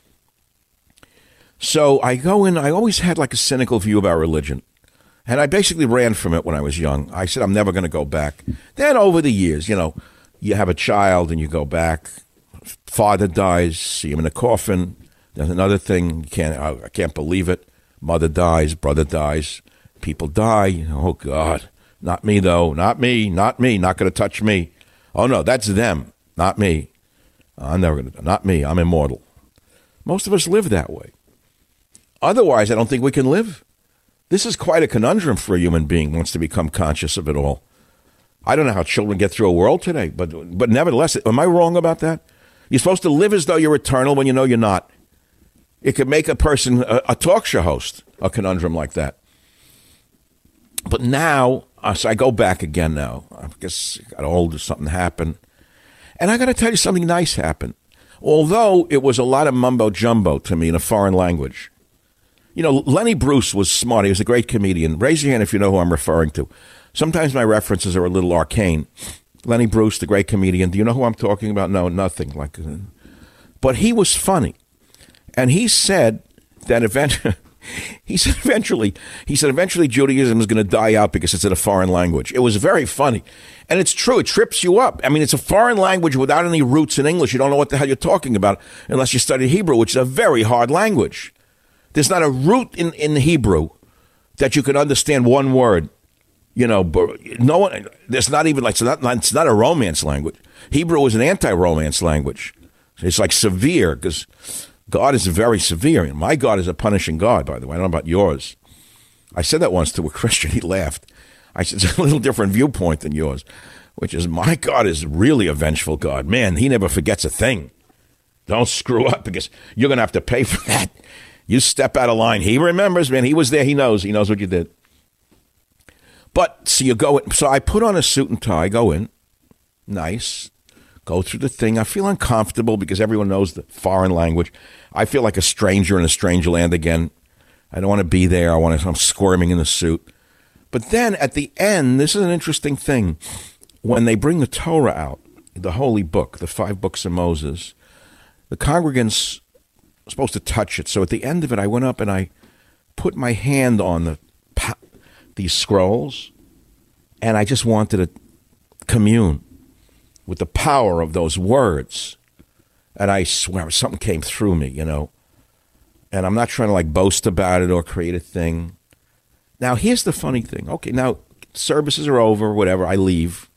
So I go in, I always had like a cynical view about religion. And I basically ran from it when I was young. I said, I'm never going to go back. Then over the years, you have a child and you go back. Father dies, see him in a coffin. There's another thing, I can't believe it. Mother dies, brother dies, people die. Oh, God. Not me, though. Not me. Not going to touch me. Oh, no, that's them. Not me. I'm never going to. Not me. I'm immortal. Most of us live that way. Otherwise, I don't think we can live. This is quite a conundrum for a human being who wants to become conscious of it all. I don't know how children get through a world today, but nevertheless, am I wrong about that? You're supposed to live as though you're eternal when you know you're not. It could make a person a talk show host, a conundrum like that. But now, so I go back again now. I guess I got older, something happened. And I got to tell you, something nice happened. Although it was a lot of mumbo-jumbo to me in a foreign language. Lenny Bruce was smart. He was a great comedian. Raise your hand if you know who I'm referring to. Sometimes my references are a little arcane. Lenny Bruce, the great comedian. Do you know who I'm talking about? No, nothing. But he was funny. And he said that eventually Judaism is going to die out because it's in a foreign language. It was very funny. And it's true. It trips you up. I mean, it's a foreign language without any roots in English. You don't know what the hell you're talking about unless you study Hebrew, which is a very hard language. There's not a root in Hebrew that you can understand one word. No one. There's not even it's not a romance language. Hebrew is an anti-romance language. It's like severe because God is very severe. And my God is a punishing God, by the way. I don't know about yours. I said that once to a Christian. He laughed. I said, it's a little different viewpoint than yours, which is my God is really a vengeful God. Man, he never forgets a thing. Don't screw up because you're going to have to pay for that. You step out of line. He remembers, man. He was there. He knows what you did. But so you go in. So I put on a suit and tie, go in. Nice. Go through the thing. I feel uncomfortable because everyone knows the foreign language. I feel like a stranger in a strange land again. I don't want to be there. I'm squirming in the suit. But then at the end, this is an interesting thing. When they bring the Torah out, the holy book, the 5 books of Moses, the congregants are supposed to touch it. So at the end of it, I went up and I put my hand on these scrolls, and I just wanted to commune with the power of those words. And I swear, something came through me, And I'm not trying to like boast about it or create a thing. Now, here's the funny thing. Okay, now services are over, whatever. I leave.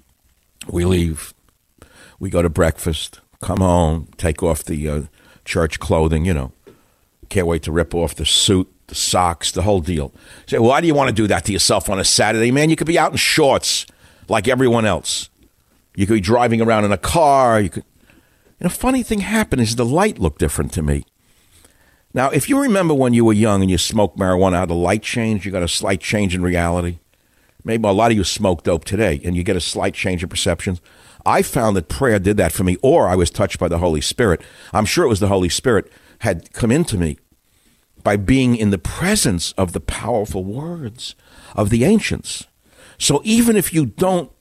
We leave. We go to breakfast, come home, take off the church clothing, Can't wait to rip off the suit, the socks, the whole deal. Say, why do you want to do that to yourself on a Saturday, man? You could be out in shorts like everyone else. You could be driving around in a car. And a funny thing happened is the light looked different to me. Now, if you remember when you were young and you smoked marijuana, how the light changed, you got a slight change in reality. Maybe a lot of you smoke dope today, and you get a slight change in perceptions. I found that prayer did that for me, or I was touched by the Holy Spirit. I'm sure it was the Holy Spirit had come into me by being in the presence of the powerful words of the ancients. So even if you don't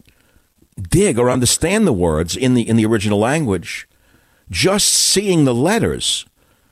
dig or understand the words in the original language, just seeing the letters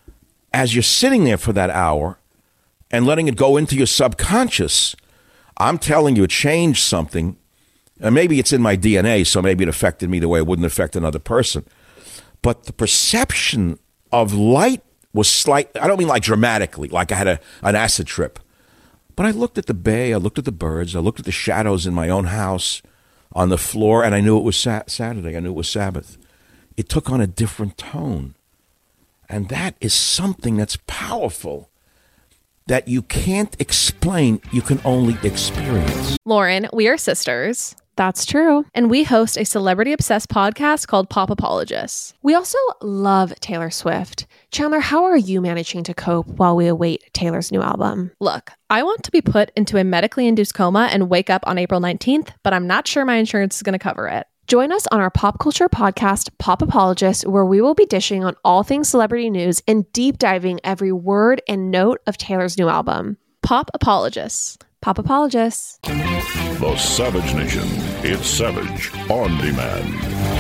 as you're sitting there for that hour and letting it go into your subconscious, I'm telling you, it changed something. And maybe it's in my DNA, so maybe it affected me the way it wouldn't affect another person. But the perception of light was slight. I don't mean like dramatically, like I had an acid trip. But I looked at the bay, I looked at the birds, I looked at the shadows in my own house on the floor, and I knew it was Saturday. I knew it was Sabbath. It took on a different tone. And that is something that's powerful that you can't explain, you can only experience. Lauren, we are sisters. That's true. And we host a celebrity-obsessed podcast called Pop Apologists. We also love Taylor Swift. Chandler, how are you managing to cope while we await Taylor's new album? Look, I want to be put into a medically induced coma and wake up on April 19th, but I'm not sure my insurance is going to cover it. Join us on our pop culture podcast, Pop Apologists, where we will be dishing on all things celebrity news and deep diving every word and note of Taylor's new album. Pop Apologists. Pop Apologists. The Savage Nation. It's Savage on Demand.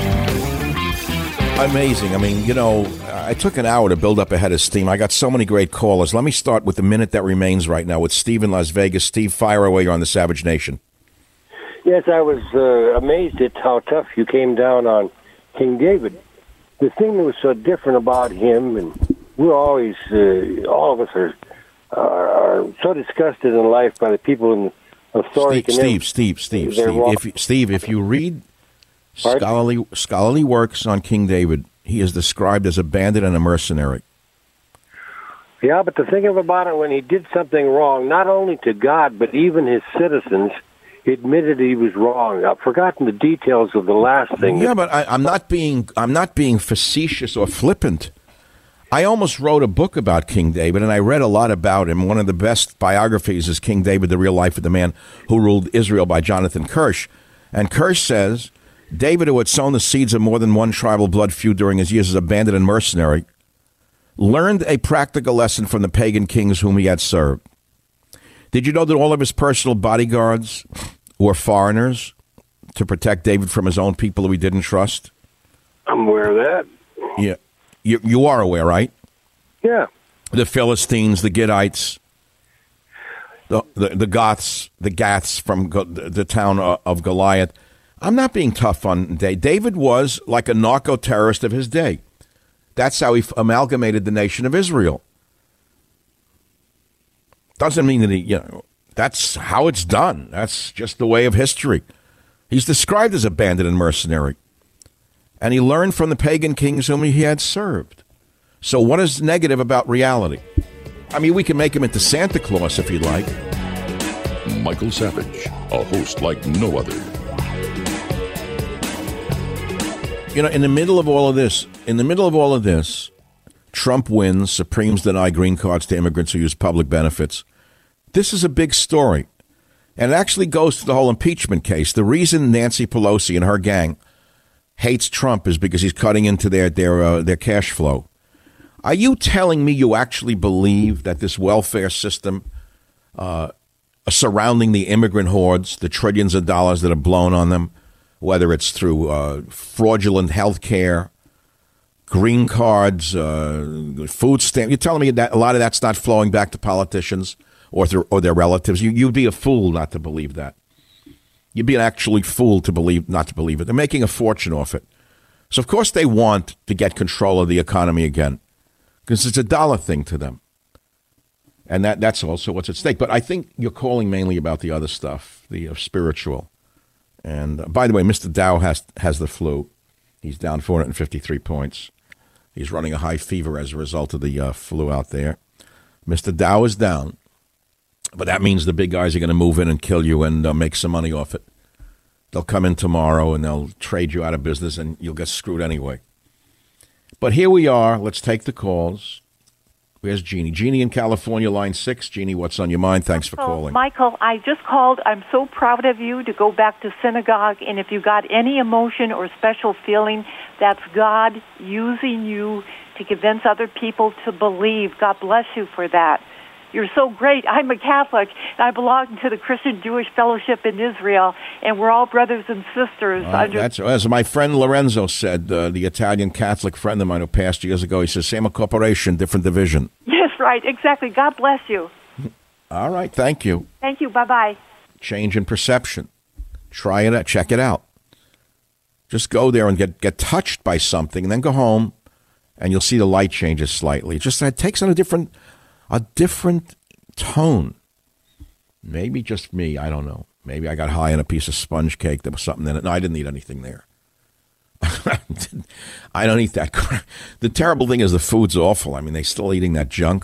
Amazing. I mean, I took an hour to build up a head of steam. I got so many great callers. Let me start with the minute that remains right now with Steve in Las Vegas. Steve, fire away. You're on the Savage Nation. Yes, I was amazed at how tough you came down on King David. The thing that was so different about him, and we're always, all of us are so disgusted in life by the people in authority. Steve, if you read scholarly works on King David, he is described as a bandit and a mercenary. Yeah, but the thing about it, when he did something wrong, not only to God, but even his citizens, he admitted he was wrong. I've forgotten the details of the last thing. Yeah, but I'm not being facetious or flippant. I almost wrote a book about King David, and I read a lot about him. One of the best biographies is King David, The Real Life of the Man Who Ruled Israel by Jonathan Kirsch. And Kirsch says, David, who had sown the seeds of more than one tribal blood feud during his years as a bandit and mercenary, learned a practical lesson from the pagan kings whom he had served. Did you know that all of his personal bodyguards were foreigners to protect David from his own people who he didn't trust? I'm aware of that. Yeah. You are aware, right? Yeah. The Philistines, the Gittites, the Goths, the Gaths from the town of Goliath. I'm not being tough on David. David was like a narco-terrorist of his day. That's how he amalgamated the nation of Israel. Doesn't mean that that's how it's done. That's just the way of history. He's described as a bandit and mercenary. And he learned from the pagan kings whom he had served. So what is negative about reality? I mean, we can make him into Santa Claus if you'd like. Michael Savage, a host like no other. in the middle of all of this, Trump wins, Supremes deny green cards to immigrants who use public benefits. This is a big story. And it actually goes to the whole impeachment case. The reason Nancy Pelosi and her gang hates Trump is because he's cutting into their cash flow. Are you telling me you actually believe that this welfare system surrounding the immigrant hordes, the trillions of dollars that are blown on them, whether it's through fraudulent health care, green cards, food stamps, you're telling me that a lot of that's not flowing back to politicians or their relatives? You'd be a fool not to believe that. You'd be an actually fool not to believe it. They're making a fortune off it. So, of course, they want to get control of the economy again because it's a dollar thing to them. And that's also what's at stake. But I think you're calling mainly about the other stuff, the spiritual. And by the way, Mr. Dow has the flu. He's down 453 points. He's running a high fever as a result of the flu out there. Mr. Dow is down. But that means the big guys are going to move in and kill you and make some money off it. They'll come in tomorrow and they'll trade you out of business and you'll get screwed anyway. But here we are. Let's take the calls. Where's Jeannie? Jeannie in California, line 6. Jeannie, what's on your mind? Thanks for calling. Michael, I just called. I'm so proud of you to go back to synagogue. And if you got any emotion or special feeling, that's God using you to convince other people to believe. God bless you for that. You're so great. I'm a Catholic, and I belong to the Christian Jewish Fellowship in Israel, and we're all brothers and sisters. That's, as my friend Lorenzo said, the Italian Catholic friend of mine who passed years ago, he says, same corporation, different division. Yes, right, exactly. God bless you. All right, thank you. Thank you, bye-bye. Change in perception. Try it out, check it out. Just go there and get touched by something, and then go home, and you'll see the light changes slightly. Just it takes on a different tone. Maybe just me. I don't know. Maybe I got high on a piece of sponge cake. There was something in it. No, I didn't eat anything there. I don't eat that crap. The terrible thing is the food's awful. I mean, they're still eating that junk,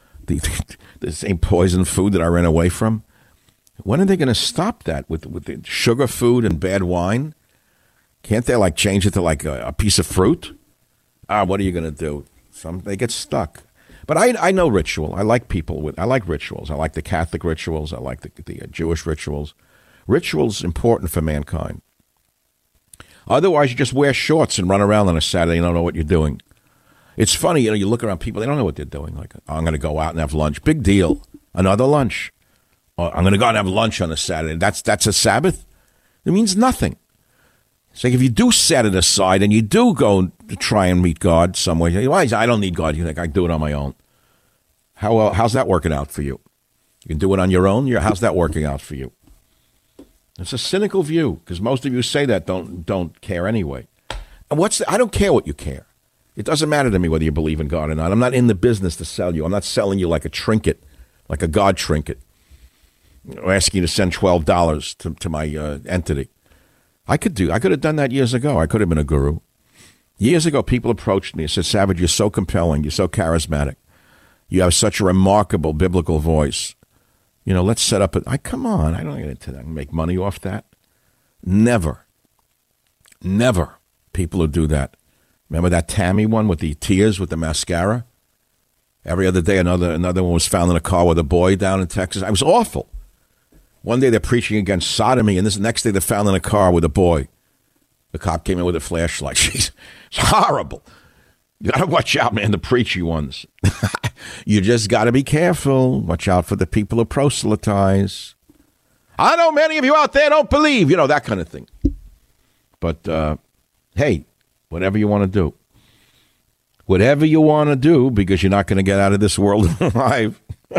the same poison food that I ran away from. When are they going to stop that with the sugar food and bad wine? Can't they change it to a piece of fruit? What are you going to do? They get stuck. But I know ritual. I like I like rituals. I like the Catholic rituals. I like the Jewish rituals. Ritual's important for mankind. Otherwise, you just wear shorts and run around on a Saturday. You don't know what you're doing. It's funny, you look around people, they don't know what they're doing. I'm going to go out and have lunch. Big deal. Another lunch. Or I'm going to go out and have lunch on a Saturday. That's a Sabbath? It means nothing. It's like if you do set it aside and you do go to try and meet God some way, I don't need God. You think I can do it on my own. How's that working out for you? You can do it on your own? How's that working out for you? It's a cynical view because most of you say that don't care anyway. And I don't care what you care. It doesn't matter to me whether you believe in God or not. I'm not in the business to sell you. I'm not selling you like a trinket, like a God trinket. Or asking you to send $12 to my entity. I could have done that years ago. I could have been a guru. Years ago, people approached me and said, Savage, you're so compelling. You're so charismatic. You have such a remarkable biblical voice. Let's set up come on. I don't get into that and make money off that. Never people who do that. Remember that Tammy one with the tears with the mascara? Every other day, another one was found in a car with a boy down in Texas. It was awful. One day they're preaching against sodomy, and this next day they're found in a car with a boy. The cop came in with a flashlight. It's horrible. You got to watch out, man, the preachy ones. You just got to be careful. Watch out for the people who proselytize. I know many of you out there don't believe, that kind of thing. But, hey, whatever you want to do. Whatever you want to do, because you're not going to get out of this world alive.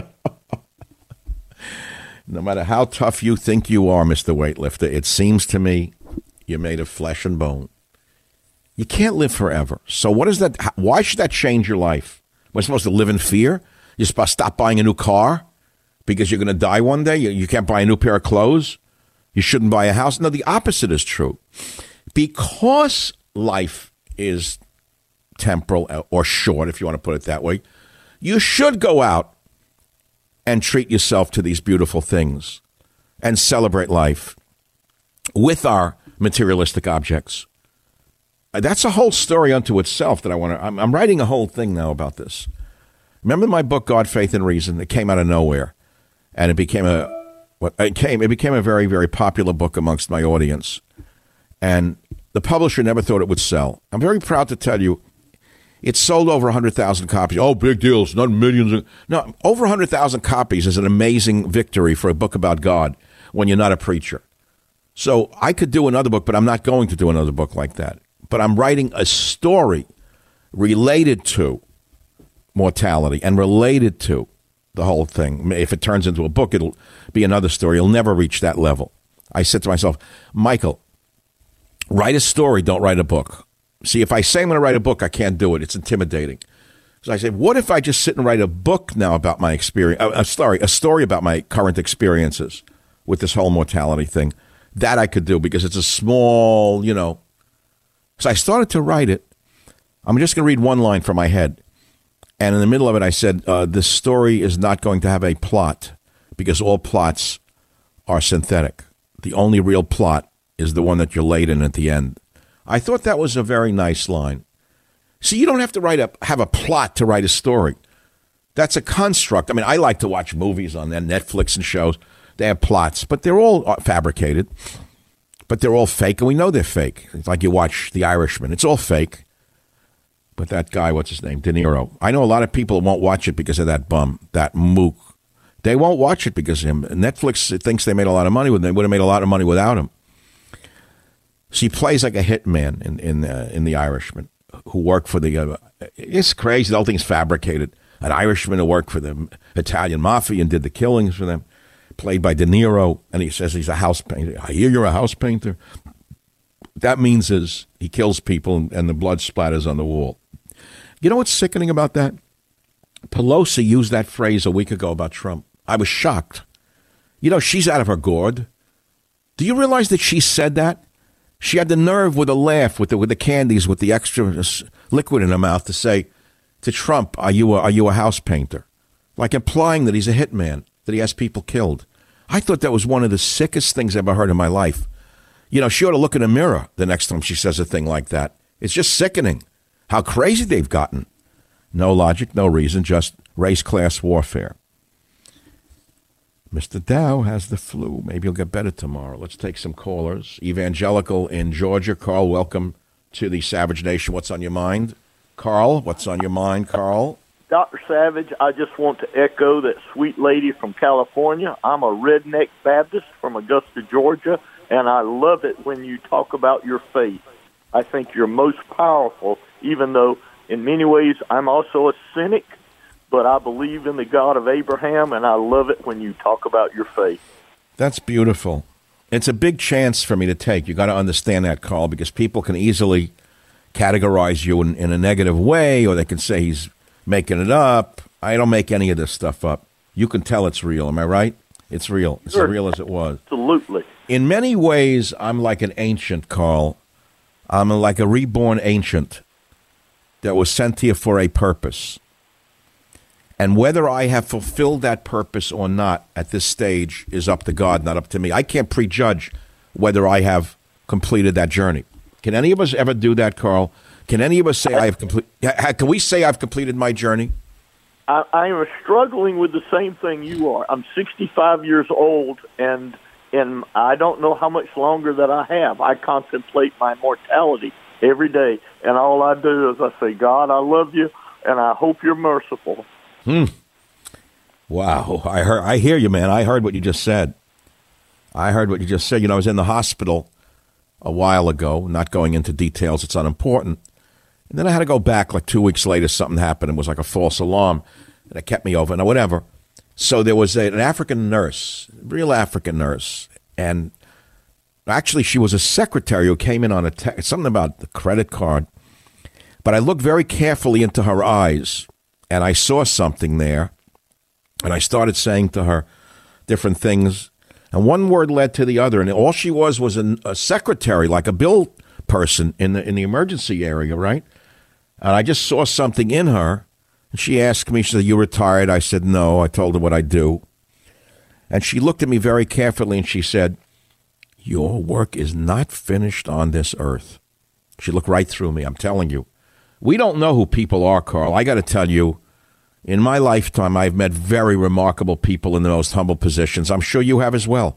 No matter how tough you think you are, Mr. Weightlifter, it seems to me you're made of flesh and bone. You can't live forever. So what is that? Why should that change your life? We're supposed to live in fear? You're supposed to stop buying a new car because you're going to die one day? You can't buy a new pair of clothes? You shouldn't buy a house? No, the opposite is true. Because life is temporal or short, if you want to put it that way, you should go out and treat yourself to these beautiful things and celebrate life with our materialistic objects. That's a whole story unto itself that I want to. I'm writing a whole thing now about this. Remember my book, God, Faith, and Reason? It came out of nowhere, and it became a very, very popular book amongst my audience. And the publisher never thought it would sell. I'm very proud to tell you, it sold over 100,000 copies. Oh, big deal. It's not millions. No, over 100,000 copies is an amazing victory for a book about God when you're not a preacher. So I could do another book, but I'm not going to do another book like that. But I'm writing a story related to mortality and related to the whole thing. If it turns into a book, it'll be another story. It'll never reach that level. I said to myself, Michael, write a story, don't write a book. See, if I say I'm going to write a book, I can't do it. It's intimidating. So I said, what if I just sit and write a book now about my experience, a story about my current experiences with this whole mortality thing? That I could do because it's a small, So I started to write it. I'm just going to read one line from my head. And in the middle of it, I said, this story is not going to have a plot because all plots are synthetic. The only real plot is the one that you're laid in at the end. I thought that was a very nice line. See, you don't have to have a plot to write a story. That's a construct. I mean, I like to watch movies on Netflix and shows. They have plots, but they're all fabricated. But they're all fake, and we know they're fake. It's like you watch The Irishman. It's all fake. But that guy, what's his name? De Niro. I know a lot of people won't watch it because of that bum, that mook. They won't watch it because of him. Netflix thinks they made a lot of money with him. They would have made a lot of money without him. So he plays like a hitman in The Irishman, who worked for the. It's crazy. The whole thing's fabricated. An Irishman who worked for the Italian mafia and did the killings for them, played by De Niro, and he says he's a house painter. I hear you're a house painter. That means is he kills people and the blood splatters on the wall. You know what's sickening about that? Pelosi used that phrase a week ago about Trump. I was shocked. She's out of her gourd. Do you realize that she said that? She had the nerve with a laugh, with the candies, with the extra liquid in her mouth to say to Trump, are you a house painter? Like implying that he's a hitman, that he has people killed. I thought that was one of the sickest things I've ever heard in my life. She ought to look in a mirror the next time she says a thing like that. It's just sickening how crazy they've gotten. No logic, no reason, just race-class warfare. Mr. Dow has the flu. Maybe he'll get better tomorrow. Let's take some callers. Evangelical in Georgia. Carl, welcome to the Savage Nation. What's on your mind? Carl, what's on your mind, Carl? Dr. Savage, I just want to echo that sweet lady from California. I'm a redneck Baptist from Augusta, Georgia, and I love it when you talk about your faith. I think you're most powerful, even though in many ways I'm also a cynic, but I believe in the God of Abraham, and I love it when you talk about your faith. That's beautiful. It's a big chance for me to take. You got to understand that, Carl, because people can easily categorize you in a negative way, or they can say he's making it up. I don't make any of this stuff up. You can tell it's real. Am I right? It's real. It's Sure. as real as it was. Absolutely. In many ways, I'm like an ancient, Carl. I'm like a reborn ancient that was sent here for a purpose. And whether I have fulfilled that purpose or not at this stage is up to God, not up to me. I can't prejudge whether I have completed that journey. Can any of us ever do that, Carl? Can any of us say I have completed? Can we say I've completed my journey? I am struggling with the same thing you are. I'm 65 years old, and I don't know how much longer that I have. I contemplate my mortality every day, and all I do is I say, God, I love you, and I hope you're merciful. Wow. I hear you, man. I heard what you just said. I was in the hospital a while ago, not going into details. It's unimportant. And then I had to go back like 2 weeks later. Something happened. It was like a false alarm. And it kept me over. Now, whatever. So there was an African nurse, real African nurse. And actually, she was a secretary who came in on something about the credit card. But I looked very carefully into her eyes. And I saw something there, and I started saying to her different things, and one word led to the other, and all she was a secretary, like a bill person in the emergency area, right? And I just saw something in her, and she asked me, she said, "You retired?" I said, "No." I told her what I do. And she looked at me very carefully, and she said, "Your work is not finished on this earth." She'd look right through me. I'm telling you. We don't know who people are, Carl. I got to tell you, in my lifetime, I've met very remarkable people in the most humble positions. I'm sure you have as well.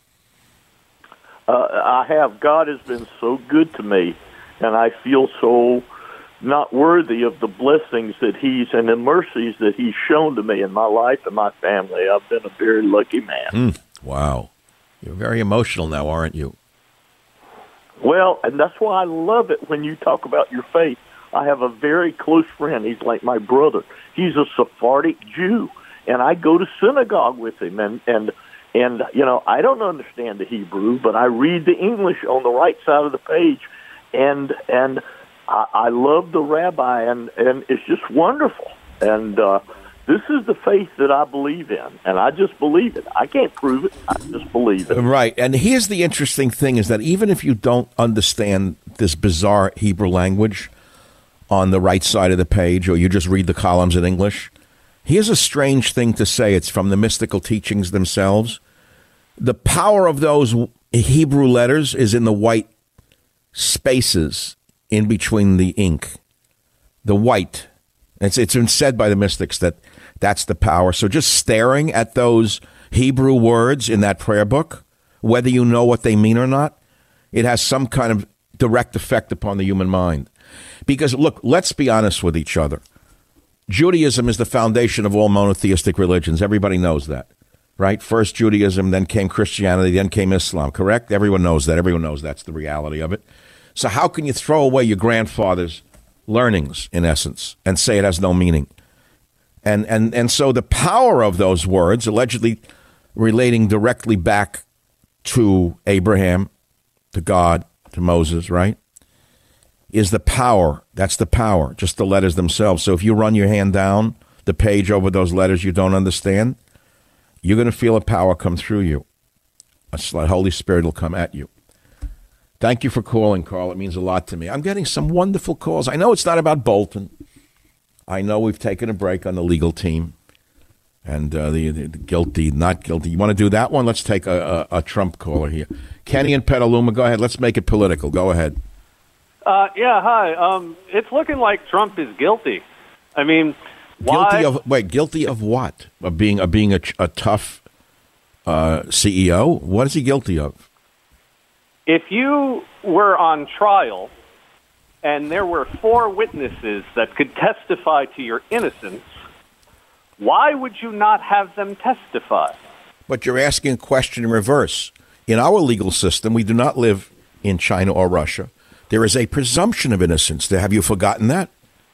I have. God has been so good to me, and I feel so not worthy of the blessings that He's and the mercies that He's shown to me in my life and my family. I've been a very lucky man. Wow. You're very emotional now, aren't you? Well, and that's why I love it when you talk about your faith. I have a very close friend. He's like my brother. He's a Sephardic Jew, and I go to synagogue with him. And you know, I don't understand the Hebrew, but I read the English on the right side of the page, and I love the rabbi, and it's just wonderful. And this is the faith that I believe in, and I just believe it. I can't prove it. I just believe it. Right. And here's the interesting thing is that even if you don't understand this bizarre Hebrew language on the right side of the page, or you just read the columns in English, here's a strange thing to say. It's from the mystical teachings themselves. The power of those Hebrew letters is in the white spaces in between the ink. The white. It's been said by the mystics that that's the power. So just staring at those Hebrew words in that prayer book, whether you know what they mean or not, it has some kind of direct effect upon the human mind. Because, look, let's be honest with each other. Judaism is the foundation of all monotheistic religions. Everybody knows that, right? First Judaism, then came Christianity, then came Islam, correct? Everyone knows that. Everyone knows that's the reality of it. So how can you throw away your grandfather's learnings, in essence, and say it has no meaning? And so the power of those words, allegedly relating directly back to Abraham, to God, to Moses, right, is the power. That's the power, just the letters themselves. So if you run your hand down the page over those letters you don't understand, you're going to feel a power come through you. The Holy Spirit will come at you. Thank you for calling, Carl. It means a lot to me. I'm getting some wonderful calls. I know it's not about Bolton. I know we've taken a break on the legal team and the guilty, not guilty. You want to do that one? Let's take a Trump caller here. Kenny and Petaluma, go ahead. Let's make it political. Go ahead. Yeah, hi. It's looking like Trump is guilty. I mean, why? Guilty of what? Of being a tough CEO? What is he guilty of? If you were on trial and there were 4 witnesses that could testify to your innocence, why would you not have them testify? But you're asking a question in reverse. In our legal system, we do not live in China or Russia. There is a presumption of innocence. Have you forgotten that?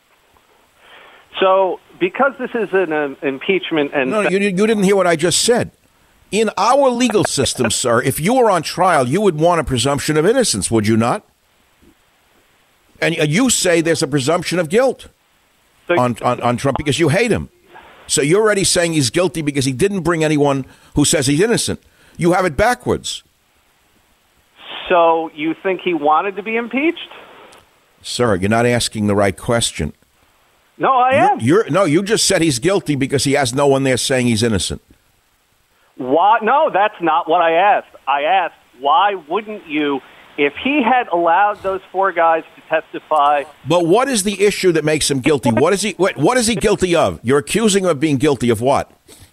So, because this is an impeachment and... No, you didn't hear what I just said. In our legal system, sir, if you were on trial, you would want a presumption of innocence, would you not? And you say there's a presumption of guilt on Trump because you hate him. So you're already saying he's guilty because he didn't bring anyone who says he's innocent. You have it backwards. So you think he wanted to be impeached? Sir, you're not asking the right question. No, I am. You just said he's guilty because he has no one there saying he's innocent. Why? No, that's not what I asked. I asked, why wouldn't you, if he had allowed those 4 guys to testify? But what is the issue that makes him guilty? What is he guilty of? You're accusing him of being guilty of what?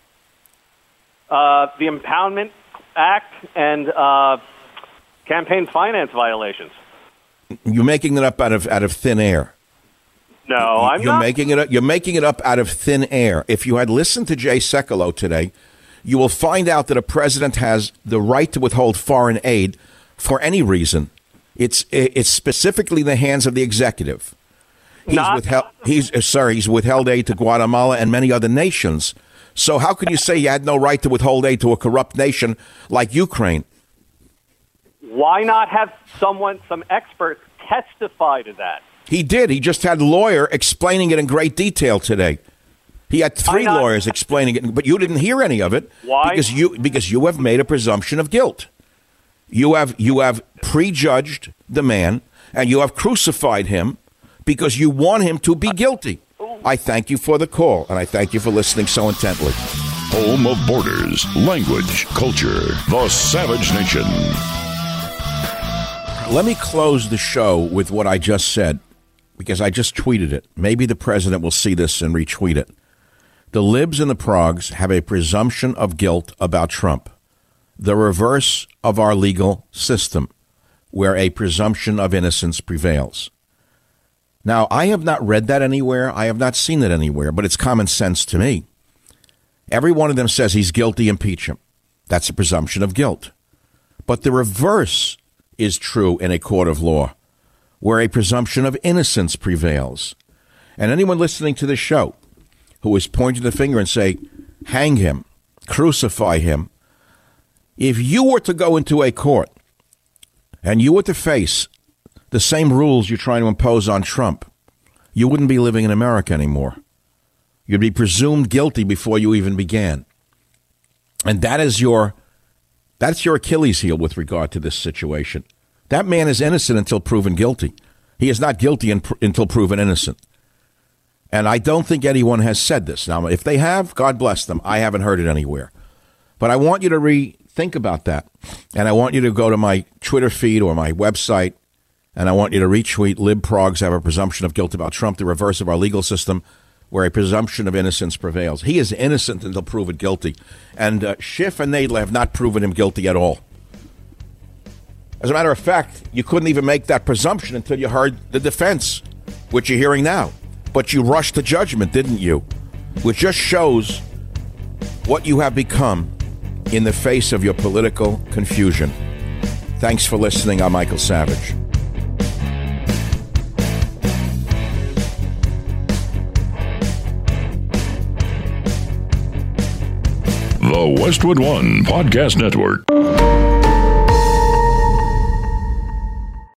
The Impoundment Act and campaign finance violations. You're making it up out of thin air. No, I'm not. You're making it up out of thin air. If you had listened to Jay Sekulow today, you will find out that a president has the right to withhold foreign aid for any reason. It's specifically in the hands of the executive. He's withheld aid to Guatemala and many other nations. So how can you say you had no right to withhold aid to a corrupt nation like Ukraine? Why not have some experts testify to that? He did. He just had a lawyer explaining it in great detail today. He had 3 lawyers explaining it, but you didn't hear any of it. Why? Because you have made a presumption of guilt. You have prejudged the man, and you have crucified him because you want him to be guilty. I thank you for the call, and I thank you for listening so intently. Home of borders, language, culture, the Savage Nation. Let me close the show with what I just said, because I just tweeted it. Maybe the president will see this and retweet it. The libs and the progs have a presumption of guilt about Trump, the reverse of our legal system, where a presumption of innocence prevails. Now, I have not read that anywhere. I have not seen it anywhere, but it's common sense to me. Every one of them says he's guilty, impeach him. That's a presumption of guilt. But the reverse is true in a court of law, where a presumption of innocence prevails. And anyone listening to this show who is pointing the finger and say, hang him, crucify him, if you were to go into a court and you were to face the same rules you're trying to impose on Trump, you wouldn't be living in America anymore. You'd be presumed guilty before you even began. And that's your Achilles heel with regard to this situation. That man is innocent until proven guilty. He is not guilty until proven innocent. And I don't think anyone has said this. Now, if they have, God bless them. I haven't heard it anywhere. But I want you to rethink about that. And I want you to go to my Twitter feed or my website, and I want you to retweet lib progs have a presumption of guilt about Trump, the reverse of our legal system, where a presumption of innocence prevails. He is innocent until proven guilty. And Schiff and Nadler have not proven him guilty at all. As a matter of fact, you couldn't even make that presumption until you heard the defense, which you're hearing now. But you rushed to judgment, didn't you? Which just shows what you have become in the face of your political confusion. Thanks for listening. I'm Michael Savage. The Westwood One Podcast Network.